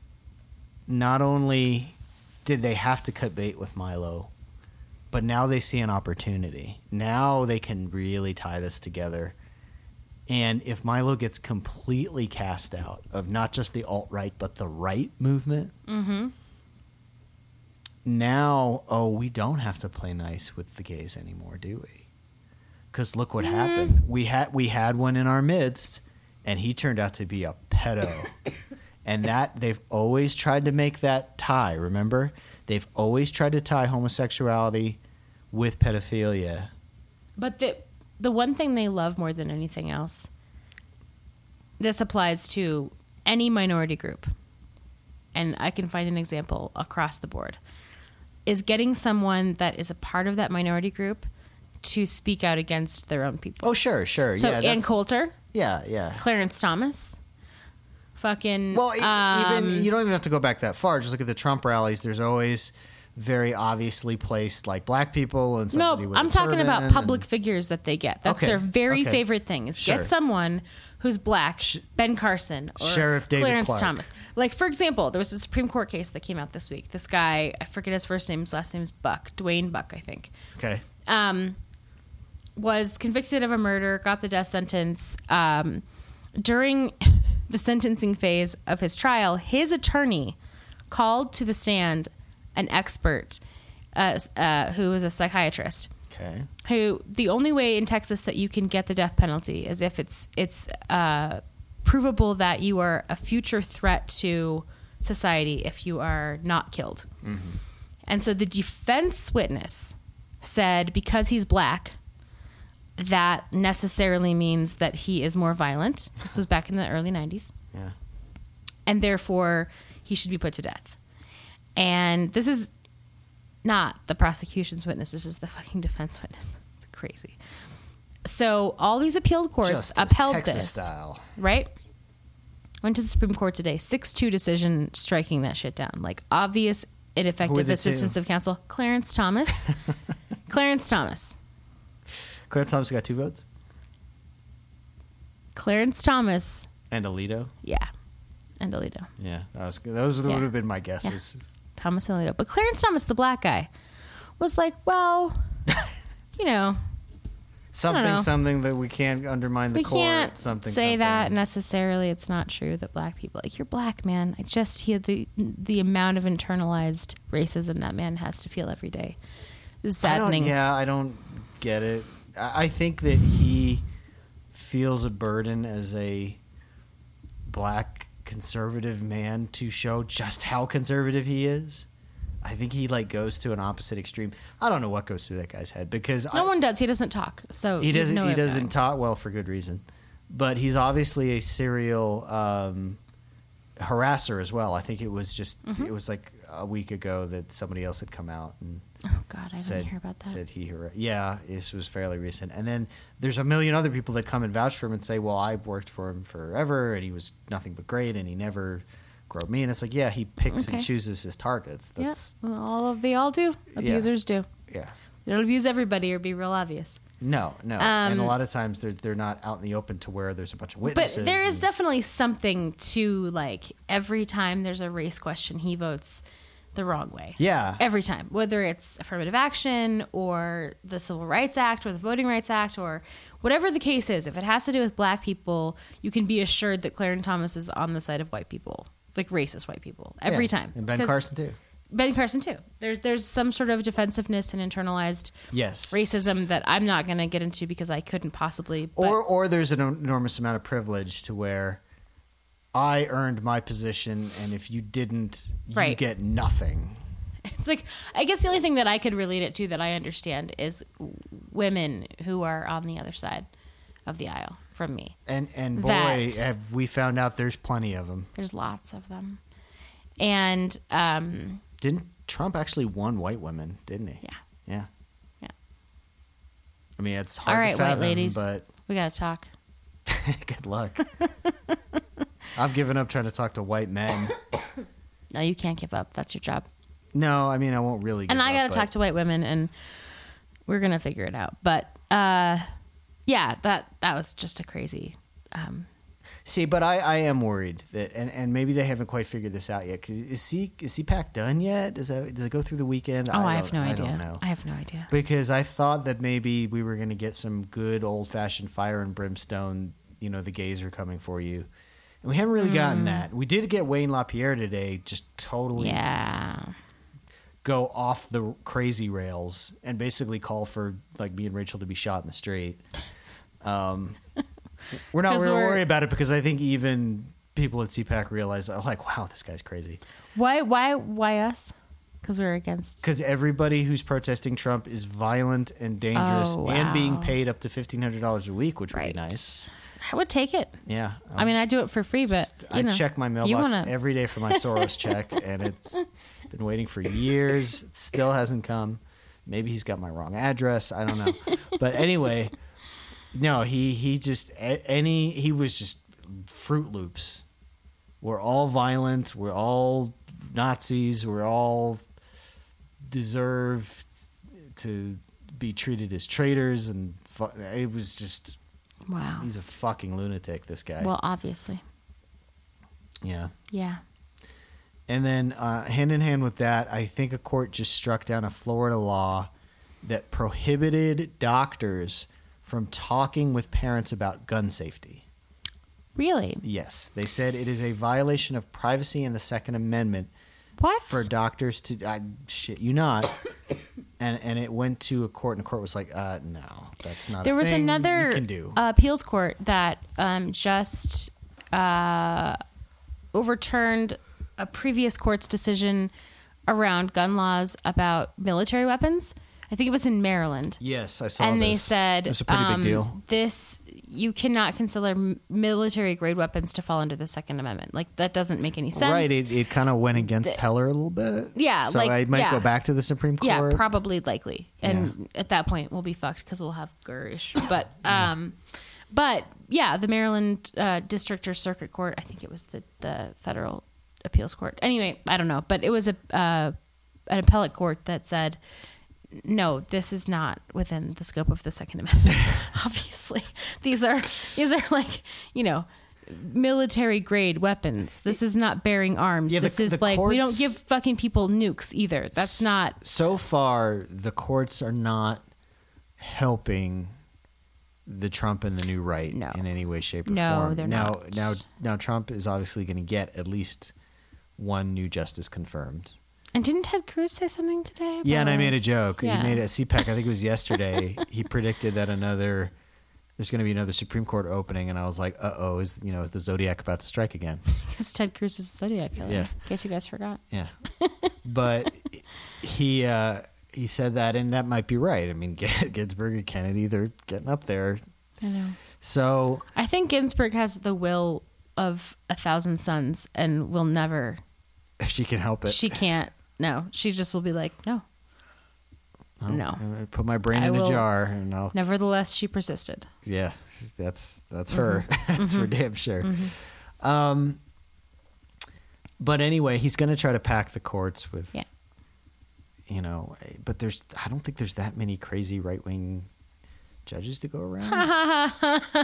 not only did they have to cut bait with Milo, but now they see an opportunity. Now they can really tie this together. And if Milo gets completely cast out of not just the alt-right, but the right movement, now, we don't have to play nice with the gays anymore, do we? Because look what happened. We had one in our midst, and he turned out to be a pedo. And that they've always tried to make that tie, remember? They've always tried to tie homosexuality with pedophilia. But the one thing they love more than anything else, this applies to any minority group, and I can find an example across the board, is getting someone that is a part of that minority group to speak out against their own people. Oh, sure. So Ann Coulter. Yeah. Clarence Thomas. Fucking... Well, even you don't even have to go back that far. Just look at the Trump rallies. There's always very obviously placed like black people and somebody with I'm talking about public figures that they get. That's their very favorite thing is get someone who's black, Ben Carson, or Sheriff David Clarence Clark. Thomas. Like, for example, there was a Supreme Court case that came out this week. This guy, I forget his first name, his last name is Buck, Dwayne Buck, I think. Okay. Was convicted of a murder, got the death sentence. During the sentencing phase of his trial, his attorney called to the stand an expert who was a psychiatrist. Okay. Who the only way in Texas that you can get the death penalty is if it's provable that you are a future threat to society if you are not killed. Mm-hmm. And so the defense witness said because he's black, that necessarily means that he is more violent. This was back in the early 90s. Yeah. And therefore, he should be put to death. And this is not the prosecution's witness. This is the fucking defense witness. It's crazy. So all these appealed courts upheld Texas this. Style. Right? Went to the Supreme Court today. 6-2 decision striking that shit down. Like obvious ineffective assistance of counsel. Clarence Thomas. Clarence Thomas. Clarence Thomas got 2 votes? Clarence Thomas. And Alito? Yeah. And Alito. Yeah. Those would have been my guesses. Yeah. Thomas and Alito. But Clarence Thomas, the black guy, was like, well, you know. something that we can't undermine the we court. can't Something say that necessarily. It's not true that black people, like, you're black, man. He had the amount of internalized racism that man has to feel every day is saddening. I don't get it. I think that he feels a burden as a black conservative man to show just how conservative he is. I think he goes to an opposite extreme. I don't know what goes through that guy's head because no one does. He doesn't talk, so he doesn't talk well for good reason. But he's obviously a serial harasser as well. I think it was it was like a week ago that somebody else had come out and I didn't hear about that. Said this was fairly recent. And then there's a million other people that come and vouch for him and say, well, I worked for him forever and he was nothing but great and he never groped me. And it's like, yeah, he picks and chooses his targets. That's they all do. Abusers do. Yeah. They don't abuse everybody or be real obvious. No. And a lot of times they're not out in the open to where there's a bunch of witnesses. But there is definitely something to, every time there's a race question, he votes the wrong way. Yeah. Every time. Whether it's affirmative action or the Civil Rights Act or the Voting Rights Act or whatever the case is, if it has to do with black people, you can be assured that Clarence Thomas is on the side of white people, racist white people, every time. And Ben Carson too. Ben Carson too. There's some sort of defensiveness and internalized racism that I'm not going to get into because I couldn't possibly. Or there's an enormous amount of privilege to where I earned my position, and if you didn't, you get nothing. It's I guess the only thing that I could relate it to that I understand is women who are on the other side of the aisle from me. And boy, have we found out there's plenty of them. There's lots of them. And didn't Trump actually won white women, didn't he? Yeah. I mean, it's hard to fathom, white ladies, but we got to talk. Good luck. I've given up trying to talk to white men. No, you can't give up. That's your job. No, I mean, I won't really give And I up, got to talk to white women, and we're going to figure it out. But, that was just a crazy... See, but I am worried that, and maybe they haven't quite figured this out yet. Is CPAC done yet? Does it go through the weekend? I have no idea. I don't know. I have no idea. Because I thought that maybe we were going to get some good old-fashioned fire and brimstone, the gays are coming for you. And we haven't really gotten that. We did get Wayne LaPierre today just totally go off the crazy rails and basically call for me and Rachel to be shot in the street. We're not really worried about it because I think even people at CPAC realize, wow, this guy's crazy. Why us? Because we're against... Because everybody who's protesting Trump is violent and dangerous and being paid up to $1,500 a week, which would be nice. I would take it. Yeah. I mean, I do it for free, but I check my mailbox every day for my Soros check, and it's been waiting for years. It still hasn't come. Maybe he's got my wrong address. I don't know. But anyway... No, he was just Fruit Loops. We're all violent. We're all Nazis. We're all deserve to be treated as traitors. And it was just, wow. He's a fucking lunatic, this guy. Well, obviously. Yeah. Yeah. And then hand in hand with that, I think a court just struck down a Florida law that prohibited doctors from talking with parents about gun safety. Really? Yes. They said it is a violation of privacy in the Second Amendment. What? For doctors to... shit you not. And it went to a court, and the court was like, no, that's not there a was thing another you can do. Appeals court that just overturned a previous court's decision around gun laws about military weapons. I think it was in Maryland. Yes, I saw and this. They said, it was a pretty big deal. You cannot consider military grade weapons to fall under the Second Amendment. That doesn't make any sense. Right. It kind of went against Heller a little bit. Yeah. So I might go back to the Supreme Court. Yeah, probably, likely. And at that point, we'll be fucked because we'll have Gurish. But, the Maryland District or Circuit Court, I think it was the Federal Appeals Court. Anyway, I don't know. But it was an appellate court that said, no, this is not within the scope of the Second Amendment. Obviously, these are military grade weapons. This is not bearing arms. This is we don't give fucking people nukes either. That's not. So far, the courts are not helping the Trump and the new right No. in any way, shape, or No, form. they're now, not. Now, Trump is obviously going to get at least one new justice confirmed. And didn't Ted Cruz say something today? Yeah, and I about- made a joke. Yeah. He made it at CPAC, I think it was yesterday. He predicted that there's going to be another Supreme Court opening, and I was like, uh-oh, is the Zodiac about to strike again? Because Ted Cruz is a Zodiac killer. Yeah. In case you guys forgot. Yeah. But he said that, and that might be right. I mean, Ginsburg and Kennedy, they're getting up there. I know. So I think Ginsburg has the will of 1,000 suns and will never. if she can help it. She can't. No. She just will be like, no. No. I put my brain I in a will- jar, and I'll. Nevertheless, she persisted. Yeah, that's her. That's for damn sure. But anyway, he's going to try to pack the courts with, Yeah. But I don't think there's that many crazy right wing judges to go around.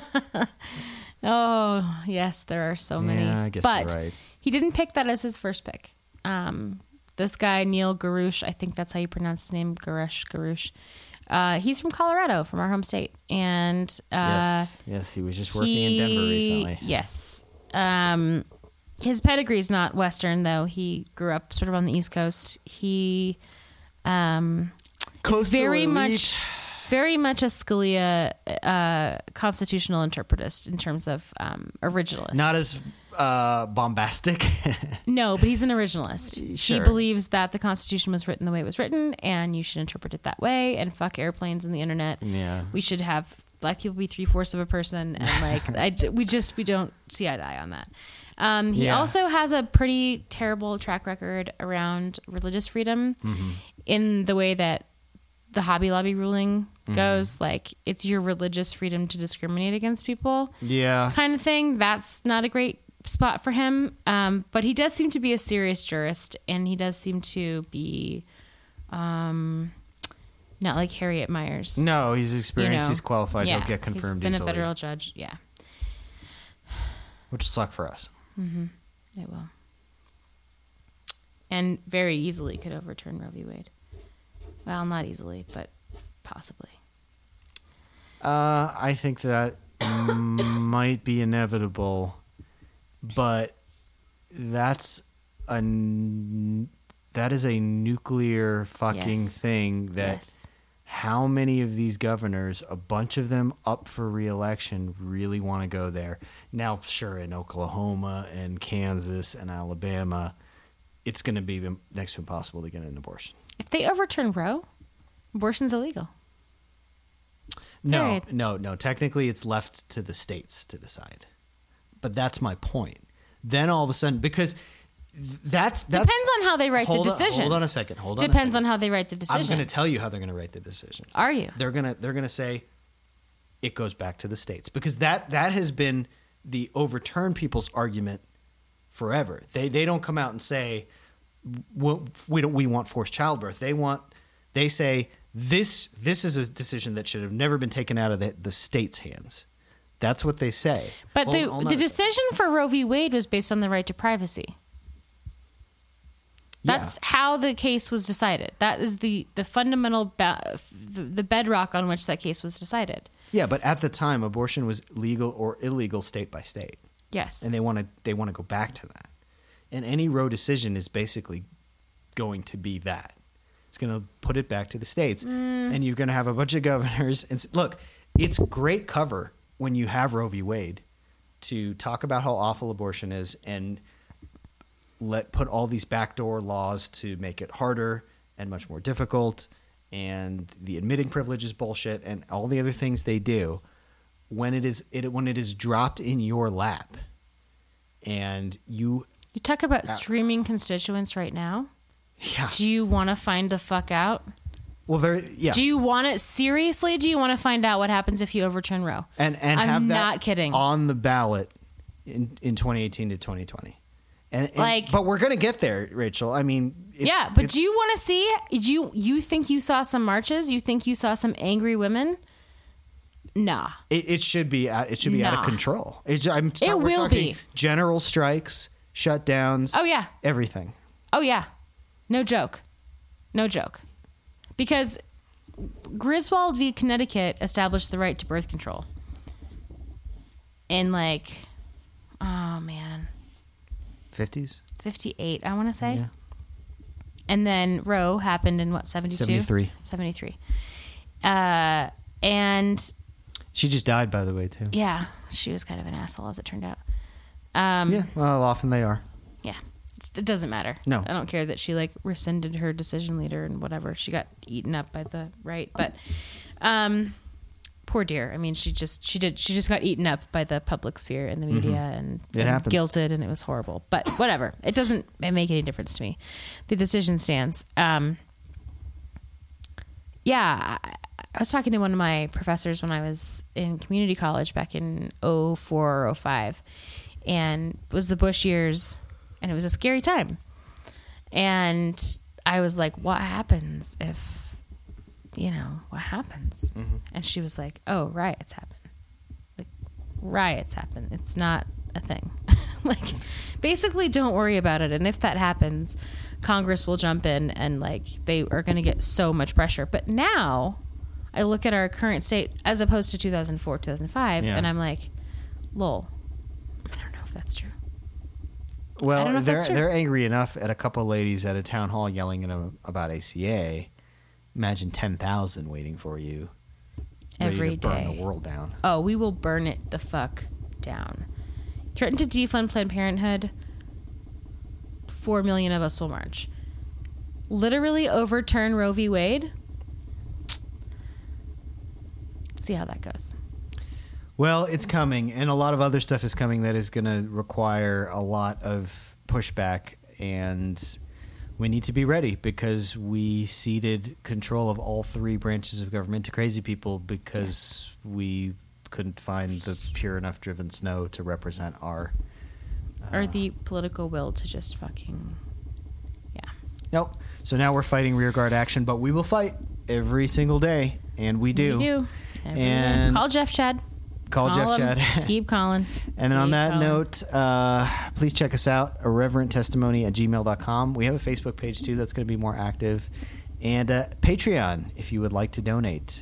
Oh, yes, there are so many. Yeah, I guess but you're right. he didn't pick that as his first pick. This guy, Neil Garouche, I think that's how you pronounce his name, Garouche. He's from Colorado, from our home state. And Yes, he was just working in Denver recently. Yes. His pedigree's not Western, though. He grew up sort of on the East Coast. He is very much a Scalia constitutional interpretist in terms of originalist. Not as bombastic. No, but he's an originalist. Sure. He believes that the Constitution was written the way it was written, and you should interpret it that way. And fuck airplanes and the internet. Yeah. We should have black people be 3/4 of a person, and like we don't see eye to eye on that. He Yeah. also has a pretty terrible track record around religious freedom in the way that the Hobby Lobby ruling goes. Like, it's your religious freedom to discriminate against people Yeah. kind of thing. That's not a great spot for him. But he does seem to be a serious jurist, and he does seem to be not like Harriet Myers. No, he's experienced. He's qualified. Yeah, He'll get confirmed he's been easily. a federal judge. Yeah, Which will suck for us. it will. And very easily could overturn Roe v. Wade. Well, not easily, but possibly. I think that might be inevitable, but that is a nuclear fucking Yes. thing that Yes. how many of these governors, a bunch of them up for re-election, really want to go there. Now, sure, in Oklahoma and Kansas and Alabama, it's going to be next to impossible to get an abortion. If they overturn Roe, abortion's illegal. Period. No. Technically, it's left to the states to decide. But that's my point. Then all of a sudden, because that's Depends on how they write the decision. Hold on a second. Depends on how they write the decision. I'm going to tell you how they're going to write the decision. Are you? They're gonna say it goes back to the states, because that has been the overturn people's argument forever. They don't come out and say we want forced childbirth. They say this is a decision that should have never been taken out of the state's hands. That's what they say. But Hold on the a decision for Roe v. Wade was based on the right to privacy. That's how the case was decided. That is the fundamental the bedrock on which that case was decided. Yeah, but at the time, abortion was legal or illegal state by state, Yes. and they want to go back to that. And any Roe decision is basically going to be that. It's going to put it back to the states, and you're going to have a bunch of governors. And look, it's great cover when you have Roe v. Wade to talk about how awful abortion is and put all these backdoor laws to make it harder and much more difficult, and the admitting privilege is bullshit, and all the other things they do. When it is dropped in your lap, and you talk about streaming constituents right now. yeah Do you want to find the fuck out? well Do you want it seriously? Do you want to find out what happens if you overturn Roe? and I'm have that not kidding. on the ballot in 2018 to 2020. And Like- but we're gonna get there, Rachel. I mean, Yeah, but do you want to see? You think you saw some marches? You think you saw some angry women? Nah. it should be out of Nah. control. We're will talking be. general strikes, shutdowns. Oh yeah. everything. Oh yeah. No joke. No joke. Because Griswold v. Connecticut established the right to birth control. in like, oh man, 50s? 58, I want to say. Yeah. And then Roe happened in what, 72? 73. 73. And She just died, by the way, too. yeah, she was kind of an asshole, as it turned out. Yeah, well, often they are. Yeah, it doesn't matter. No. I don't care that she like rescinded her decision leader and whatever. She got eaten up by the right, but poor dear. I mean, she just got eaten up by the public sphere and the media and happens. guilted, and it was horrible. But whatever, it doesn't make any difference to me. The decision stands. Yeah, I was talking to one of my professors when I was in community college back in 04 or 05, and it was the Bush years, and it was a scary time. And I was like, what happens if, what happens? Mm-hmm. And she was like, oh, riots happen. Like, riots happen. It's not a thing. Like, basically, don't worry about it. And if that happens, Congress will jump in and, like, they are going to get so much pressure. But now I look at our current state as opposed to 2004, 2005, and I'm like, lol. I don't know if that's true. Well, they're angry enough at a couple of ladies at a town hall yelling at them about ACA. Imagine 10,000 waiting for you Every ready to burn day. the world down. Oh, we will burn it the fuck down. Threaten to defund Planned Parenthood. 4 million of us will march. Literally overturn Roe v. Wade. See how that goes. Well, it's coming, and a lot of other stuff is coming that is going to require a lot of pushback, and we need to be ready because we ceded control of all three branches of government to crazy people because we couldn't find the pure enough driven snow to represent our... Or the political will to just fucking... Yeah. Nope. So now we're fighting rearguard action, but we will fight every single day, and we do. We do. Every And- day. Call Jeff Chad. Call Jeff him. Chad. Just keep calling. And on Keep that calling. note, please check us out, irreverenttestimony@gmail.com. We have a Facebook page, too, that's going to be more active. And Patreon, if you would like to donate.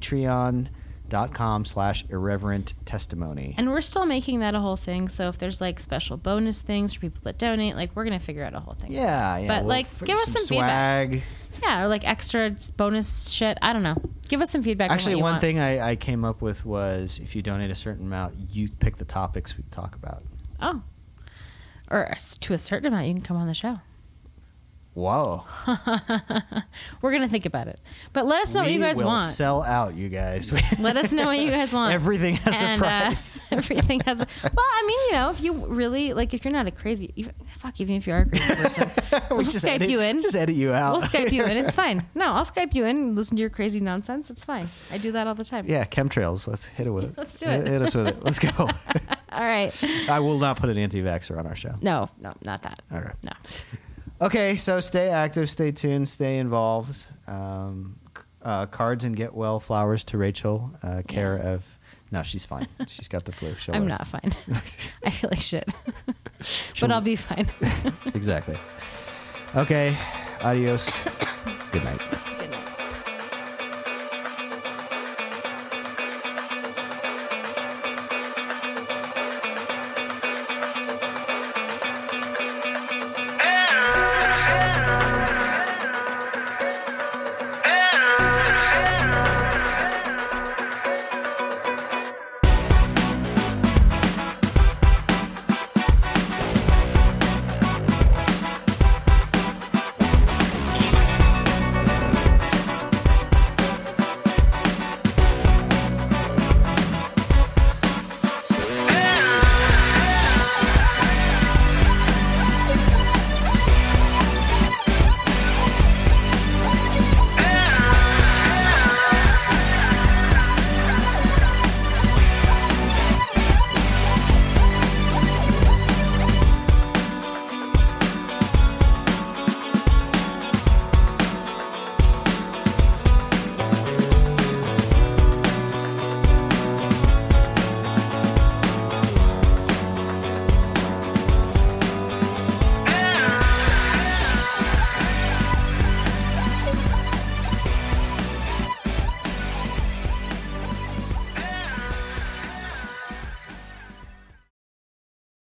Patreon.com/irreverenttestimony. And we're still making that a whole thing. So if there's like special bonus things for people that donate, like we're going to figure out a whole thing. Yeah. But, like, give us some feedback. swag. Yeah, or like extra bonus shit. I don't know. Give us some feedback. Actually, on what you one want. thing I came up with was if you donate a certain amount, you pick the topics we talk about. Oh. Or to a certain amount, you can come on the show. Whoa. We're going to think about it. But let us know what you guys We will want. sell out, you guys. Let us know what you guys want. Everything has a price. Everything has a... Well, I mean, if you really... Like, if you're not a crazy... even if you are a crazy person, we'll just Skype you in. Just edit you out. We'll Skype you in. It's fine. No, I'll Skype you in and listen to your crazy nonsense. It's fine. I do that all the time. Yeah, chemtrails. Let's hit it with it. Let's do it. Hit us with it. Let's go. All right. I will not put an anti-vaxxer on our show. No, not that. All right. No. Okay, so stay active, stay tuned, stay involved. Cards and get well flowers to Rachel, care of... No, she's fine. She's got the flu. She'll I'm live. not fine. I feel like shit. But I'll be fine. Exactly. Okay, adios. Good night.